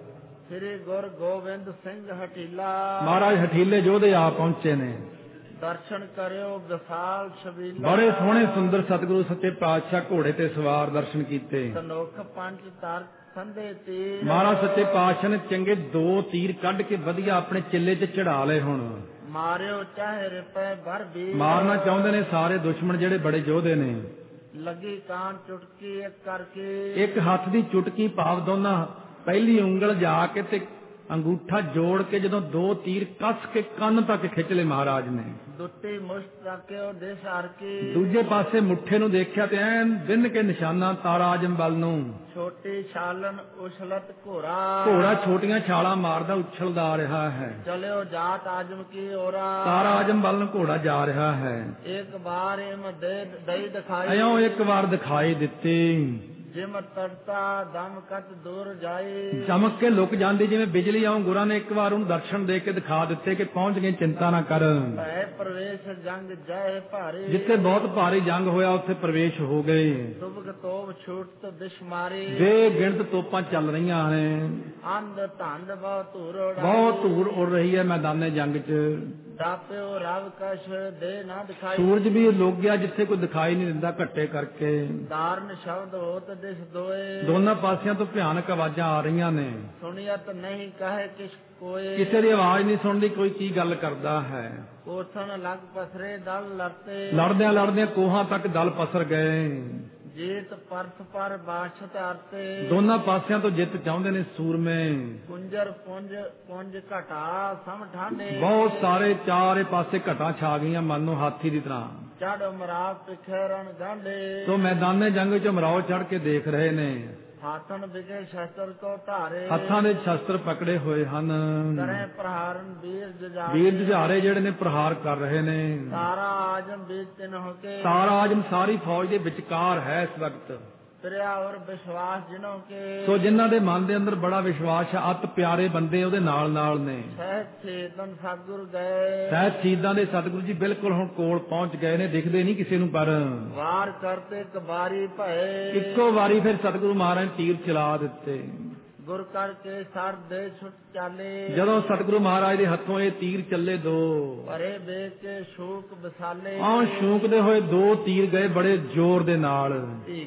ਸ੍ਰੀ ਗੁਰ ਗੋਬਿੰਦ ਸਿੰਘ ਹਟੀਲਾ। ਮਹਾਰਾਜ ਹਠੀਲੇ ਯੋਧੇ ਆ ਪਹੁੰਚੇ ਨੇ। ਦਰਸ਼ਨ ਕਰਿਓ ਵਿਸਾਲ ਛਬੀਲਾ। ਬੜੇ ਸੋਹਣੇ ਸੁੰਦਰ ਸਤਿਗੁਰੂ ਸੱਚੇ ਪਾਤਸ਼ਾਹ ਘੋੜੇ ਤੇ ਸਵਾਰ ਦਰਸ਼ਨ ਕੀਤੇ। ਤਨੋਖ ਪੰਜ ਤਰ ਸੰਦੇ ਤੀਰ। ਮਹਾਰਾਜ ਸੱਚੇ ਪਾਤਸ਼ਾਹ ਨੇ ਚੰਗੇ 2 ਤੀਰ ਕੱਢ ਕੇ ਵਧੀਆ ਆਪਣੇ ਚਿੱਲੇ 'ਚ ਚੜਾ ਲਏ। ਹੁਣ ਮਾਰਿਓ ਚਾਹੇ ਰੁਪਏ ਭਰ ਵੀ। ਮਾਰਨਾ ਚਾਹੁੰਦੇ ਨੇ ਸਾਰੇ ਦੁਸ਼ਮਣ ਜਿਹੜੇ ਬੜੇ ਯੋਧੇ ਨੇ। ਲੱਗੀ ਕਾਨ ਚੁਟਕੀ ਇੱਕ ਕਰਕੇ। ਇੱਕ ਹੱਥ ਦੀ ਚੁਟਕੀ ਭਾਵ ਦੋਨਾਂ ਪਹਿਲੀ ਉਂਗਲ ਜਾ ਕੇ ਤੇ ਅੰਗੂਠਾ ਜੋੜ ਕੇ ਜਦੋਂ 2 ਤੀਰ ਕੱਸ ਕੇ ਕੰਨ ਤੱਕ ਖਿੱਚ ਲਏ ਮਹਾਰਾਜ ਨੇ। ਦੁੱਤੀ ਮੁਸ਼ਤ ਰੱਖਿਓ ਦੇਸ਼ ਹਰ ਕੀ। ਦੂਜੇ ਪਾਸੇ ਮੁੱਠੇ ਨੂੰ ਦੇਖਿਆ ਤੇ ਐਨ ਬਿੰਨ ਕੇ ਨਿਸ਼ਾਨਾ ਤਾਰਾ ਆਜਮ ਵੱਲ ਨੂੰ। ਛੋਟੀ ਛਾਲਨ ਉਛਲਤ ਘੋੜਾ। ਘੋੜਾ ਛੋਟੀਆਂ ਛਾਲਾਂ ਮਾਰਦਾ ਉਛਲਦਾ ਆ ਰਿਹਾ ਹੈ। ਚਲਿਓ ਜਾਤ ਆਜਮ ਕੀ ਔਰਾ। ਤਾਰਾ ਆਜਮ ਵੱਲ ਨੂੰ ਘੋੜਾ ਜਾ ਰਿਹਾ ਹੈ। ਇੱਕ ਵਾਰ ਇਮ ਦਈ ਦਿਖਾਈ। ਇਉਂ ਇੱਕ ਵਾਰ ਦਿਖਾਈ ਦਿੱਤੀ। ਜਿਮ ਤੜਤਾ ਦਮ ਕਤ ਦੂਰ ਜਾਏ। ਚਮਕ ਕੇ ਲੁਕ ਜਾਂਦੀ ਜਿਵੇਂ ਬਿਜਲੀ। ਆਉਂ ਗੁਰਾਂ ਨੇ ਇੱਕ ਵਾਰ ਉਹਨੂੰ ਦਰਸ਼ਨ ਦੇ ਕੇ ਦਿਖਾ ਦਿੱਤੇ ਕਿ ਪਹੁੰਚ ਗਏ, ਚਿੰਤਾ ਨਾ ਕਰ। ਭੈ ਪ੍ਰਵੇਸ਼ ਜੰਗ ਜੈ ਭਾਰੇ। ਜਿੱਥੇ ਬਹੁਤ ਭਾਰੀ ਜੰਗ ਹੋਇਆ ਉੱਥੇ ਪ੍ਰਵੇਸ਼ ਹੋ ਗਏ। ਸੁਭਗ ਤੋਪ ਛੂਟ ਦਿਸ਼ ਮਾਰੇ। ਬੇਗਿਣਤ ਤੋਪਾਂ ਚੱਲ ਰਹੀਆਂ ਨੇ। ਅੰਧ ਧੰਦ ਬਹੁਤ ਧੂਰ। ਬਹੁਤ ਧੂੜ ਉੱਡ ਰਹੀ ਹੈ ਮੈਦਾਨੇ ਜੰਗ 'ਚ। ਦਾਪਿਓ ਰਵ ਕਸ਼ ਦੇ ਨਾ ਦਿਖਾਈ। ਸੂਰਜ ਵੀ ਲੁਕ ਗਿਆ ਜਿੱਥੇ ਕੋਈ ਦਿਖਾਈ ਨਹੀਂ ਦਿੰਦਾ ਘੱਟੇ ਕਰਕੇ। ਦਾਰਨ ਸ਼ਬਦ ਹੋਤ ਦਿਸ ਦੋਏ। ਦੋਨਾਂ ਪਾਸਿਆਂ ਤੋਂ ਭਿਆਨਕ ਆਵਾਜ਼ਾਂ ਆ ਰਹੀਆਂ ਨੇ। ਸੁਣੀਅਤ ਨਹੀਂ ਕਹੇ ਕਿਛ ਕੋਏ। ਕਿਸੇ ਦੀ ਆਵਾਜ਼ ਨਹੀਂ ਸੁਣਦੀ, ਕੋਈ ਕੀ ਗੱਲ ਕਰਦਾ ਹੈ। ਕੋਥਨ ਲਗ ਪਸਰੇ ਦਲ ਲੜਤੇ। ਲੜਦਿਆਂ ਲੜਦਿਆਂ ਕੋਹਾਂ ਤੱਕ ਦਲ ਪਸਰ ਗਏ। ਜੀਤ ਪਰਸ ਪਰ ਬਾਛਤ ਅਰਤੇ। ਦੋਨਾਂ ਪਾਸਿਆਂ ਤੋਂ ਜਿੱਤ ਚਾਹੁੰਦੇ ਨੇ ਸੂਰਮੇ। ਕੁੰਜਰ ਪੁੰਜ ਘਟਾ ਸਮ ਠਾਂਡੇ। ਬਹੁਤ ਸਾਰੇ ਚਾਰੇ ਪਾਸੇ ਘਟਾਂ ਛਾ ਗਈਆਂ ਮਾਨੋ ਹਾਥੀ ਦੀ ਤਰ੍ਹਾਂ। ਚੜ ਮਰਾਵ ਪਿਖਰਨ ਗਾਂਡੇ। ਸੋ ਮੈਦਾਨੇ ਜੰਗ ਵਿੱਚ ਮਰਾਓ ਚੜ ਕੇ ਦੇਖ ਰਹੇ ਨੇ। ਹਾਥਨ ਵਿਗੇ ਸ਼ਸਤਰ ਕੋ ਧਾਰੇ। ਹੱਥਾਂ ਦੇ ਸ਼ਸਤਰ ਪਕੜੇ ਹੋਏ ਹਨ। ਕਰੇ ਪ੍ਰਹਾਰਨ ਵੀਰ ਜੁਝਾਰੇ। ਵੀਰ ਜੁਝਾਰੇ ਜਿਹੜੇ ਨੇ ਪ੍ਰਹਾਰ ਕਰ ਰਹੇ ਨੇ। ਤਾਰਾ ਆਜਮ ਵੀਰ ਤਿਨ ਹੋ ਕੇ। ਤਾਰਾ ਆਜਮ ਸਾਰੀ ਫੌਜ ਦੇ ਵਿਚਕਾਰ ਹੈ ਇਸ ਵਕਤ। ਪ੍ਰਿਆ ਔਰ ਵਿਸ਼ਵਾਸ ਜਿਨੋਂ ਕੇ। ਸੋ ਜਿਨ੍ਹਾਂ ਦੇ ਮਨ ਦੇ ਅੰਦਰ ਬੜਾ ਵਿਸ਼ਵਾਸ ਹੈ, ਅਤ ਪਿਆਰੇ ਬੰਦੇ ਉਹਦੇ ਨਾਲ ਨਾਲ ਨੇ। ਸਹਿਜ ਛੇਦਨ ਸਤਿਗੁਰ ਗਏ। ਸਹਿਜ ਛੇਦਾਂ ਦੇ ਸਤਿਗੁਰੂ ਜੀ ਬਿਲਕੁਲ ਹੁਣ ਕੋਲ ਪਹੁੰਚ ਗਏ ਨੇ, ਦਿਖਦੇ ਨਹੀਂ ਕਿਸੇ ਨੂੰ ਪਰ। ਵਾਰ ਕਰਤੇ ਕਬਾਰੀ ਭਏ। ਇੱਕੋ ਵਾਰੀ ਫਿਰ ਸਤਿਗੁਰੂ ਮਹਾਰਾਜ ਨੇ ਤੀਰ ਚਲਾ ਦਿੱਤੇ। ਗੁਰ ਕਰਕੇ ਸਰ ਦੇ ਛੁੱਟ ਚਾਲੇ। ਜਦੋਂ ਸਤਿਗੁਰੂ ਮਹਾਰਾਜ ਦੇ ਹੱਥੋਂ ਇਹ ਤੀਰ ਚੱਲੇ 2। ਭਰੇ ਵੇਖ ਕੇ ਸ਼ੂਕ ਬਸਾਲੇ। ਸ਼ੂਕਦੇ ਹੋਏ 2 ਤੀਰ ਗਏ ਬੜੇ ਜ਼ੋਰ ਦੇ ਨਾਲ।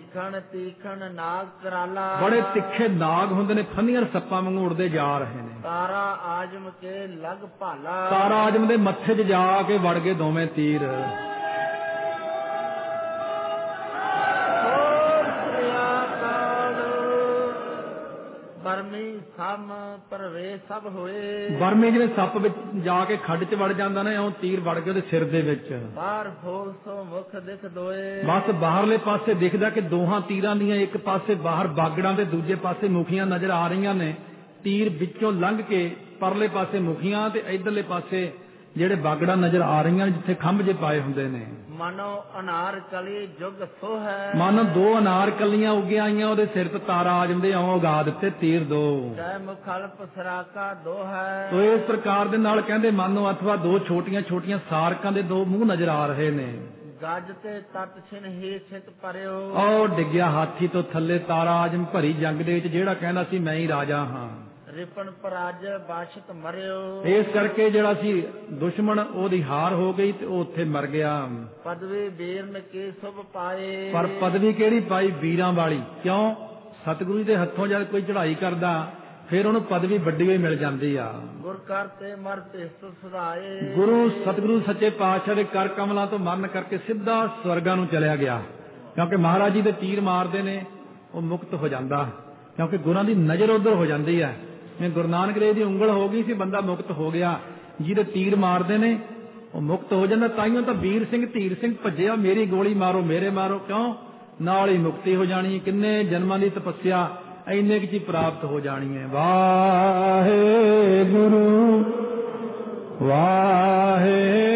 ਤੀਖਣ ਨਾਗ ਕਰਾਲਾ। ਬੜੇ ਤਿੱਖੇ ਨਾਗ ਹੁੰਦੇ ਨੇ, ਫੰਨੀਆਂ ਸੱਪਾਂ ਵਾਂਗੂ ਉੜਦੇ ਜਾ ਰਹੇ ਨੇ। ਤਾਰਾ ਆਜਮ ਕੇ ਲਗ ਭਾਲਾ। ਤਾਰਾ ਆਜਮ ਦੇ ਮੱਥੇ 'ਚ ਜਾ ਕੇ ਵੜ ਗਏ ਦੋਵੇਂ ਤੀਰ। ਬਰਮੀ ਸਮ ਪ੍ਰਵੇਸ਼ ਸਭ ਹੋਏ। ਬਰਮੇ ਜਿਵੇਂ ਸੱਪ ਵਿੱਚ ਜਾ ਕੇ ਖੱਡ 'ਚ ਵੜ ਜਾਂਦਾ ਨਾ, ਉਹ ਤੀਰ ਵੜ ਕੇ ਉਹਦੇ ਸਿਰ ਦੇ ਵਿੱਚ। ਬਾਹਰ ਫੋਲ ਸੋ ਮੁਖ ਦਿਖ ਦੋਏ। ਬਸ ਬਾਹਰਲੇ ਪਾਸੇ ਦਿਖਦਾ ਕਿ ਦੋਹਾਂ ਤੀਰਾਂ ਦੀਆਂ ਇੱਕ ਪਾਸੇ ਬਾਹਰ ਬਾਗੜਾਂ ਤੇ ਦੂਜੇ ਪਾਸੇ ਮੁਖੀਆਂ ਨਜ਼ਰ ਆ ਰਹੀਆਂ ਨੇ। ਤੀਰ ਵਿੱਚੋਂ ਲੰਘ ਕੇ ਪਰਲੇ ਪਾਸੇ ਮੁਖੀਆਂ ਤੇ ਇਧਰਲੇ ਪਾਸੇ ਜਿਹੜੇ ਬਾਗੜਾਂ ਨਜ਼ਰ ਆ ਰਹੀਆਂ ਜਿੱਥੇ ਖੰਭ ਜੇ ਪਾਏ ਹੁੰਦੇ ਨੇ। ਮਨੋ ਅਨਾਰ ਕਲੀ ਜੁਗ ਸੋ ਹੈ। ਮਨ 2 ਅਨਾਰ ਕਲੀਆਂ ਉੱਗੀਆਂ ਆਈਆਂ ਉਹਦੇ ਸਿਰ ਤੇ। ਤਾਰਾ ਆਜਮ ਦੇ ਇਉਂ ਉਗਾ ਦਿੱਤੇ ਤੀਰ 2। ਜੈ ਮੁਖਲਪ ਸਰਾਕਾ 2 ਹੈ। ਸੋ ਇਸ ਪ੍ਰਕਾਰ ਦੇ ਨਾਲ ਕਹਿੰਦੇ ਮਾਨੋ ਅਥਵਾ 2 ਛੋਟੀਆਂ ਛੋਟੀਆਂ ਸਾਰਕਾਂ ਦੇ 2 ਮੂੰਹ ਨਜ਼ਰ ਆ ਰਹੇ ਨੇ। ਗੱਜ ਤੇ ਤਤ ਛਿਨ ਹੀ ਛਿਤ ਪਰਿਓ। ਉਹ ਡਿੱਗਿਆ ਹਾਥੀ ਤੋਂ ਥੱਲੇ ਤਾਰਾ ਆਜਮ ਭਰੀ ਜੰਗ ਦੇ ਵਿੱਚ, ਜਿਹੜਾ ਕਹਿੰਦਾ ਸੀ ਮੈਂ ਹੀ ਰਾਜਾ ਹਾਂ। ਰਿਪਨ ਪਰਾਜ ਬਾਸ਼ਤ ਮਰਿਓ। ਇਸ ਕਰਕੇ ਜਿਹੜਾ ਸੀ ਦੁਸ਼ਮਣ ਉਹਦੀ ਹਾਰ ਹੋ ਗਈ ਤੇ ਉਹ ਉੱਥੇ ਮਰ ਗਿਆ। ਪਦਵੀ ਵੀਰਨ ਕੀ ਸੁਭ ਪਾਏ। ਪਰ ਪਦਵੀ ਕਿਹੜੀ ਪਾਈ? ਵੀਰਾਂ ਵਾਲੀ। ਕਿਉਂ? ਸਤਿਗੁਰੂ ਦੇ ਹੱਥੋਂ ਜਦ ਕੋਈ ਚੜ੍ਹਾਈ ਕਰਦਾ ਫਿਰ ਉਹਨੂੰ ਪਦਵੀ ਵੱਡੀ ਹੋਈ ਮਿਲ ਜਾਂਦੀ ਆ। ਗੁਰ ਕਰਤੇ ਮਰਤੇ ਸੁਧਾਏ। ਗੁਰੂ ਸਤਿਗੁਰੂ ਸੱਚੇ ਪਾਤਸ਼ਾਹ ਦੇ ਕਰ ਕਮਲਾਂ ਤੋਂ ਮਰਨ ਕਰਕੇ ਸਿੱਧਾ ਸਵਰਗਾਂ ਨੂੰ ਚਲਿਆ ਗਿਆ। ਕਿਉਂਕਿ ਮਹਾਰਾਜ ਜੀ ਦੇ ਤੀਰ ਮਾਰਦੇ ਨੇ ਉਹ ਮੁਕਤ ਹੋ ਜਾਂਦਾ, ਕਿਉਂਕਿ ਗੁਰਾਂ ਦੀ ਨਜ਼ਰ ਉਧਰ ਹੋ ਜਾਂਦੀ ਹੈ। ਗੁਰੂ ਨਾਨਕ ਦੇਵ ਦੀ ਉਂਗਲ ਹੋ ਗਈ ਸੀ, ਬੰਦਾ ਮੁਕਤ ਹੋ ਗਿਆ। ਜਿਹਦੇ ਤੀਰ ਮਾਰਦੇ ਨੇ ਉਹ ਮੁਕਤ ਹੋ ਜਾਂਦਾ। ਤਾਈਓ ਤਾਂ ਵੀਰ ਸਿੰਘ ਧੀਰ ਸਿੰਘ ਭੱਜਿਆ, ਮੇਰੀ ਗੋਲੀ ਮਾਰੋ ਮੇਰੇ ਮਾਰੋ। ਕਿਉਂ? ਨਾਲ ਹੀ ਮੁਕਤੀ ਹੋ ਜਾਣੀ। ਕਿੰਨੇ ਜਨਮਾਂ ਦੀ ਤਪੱਸਿਆ ਇੰਨੇ ਕੁ 'ਚ ਪ੍ਰਾਪਤ ਹੋ ਜਾਣੀ ਹੈ। ਵਾਹਿਗੁਰੂ ਵਾਹਿਗੁਰੂ।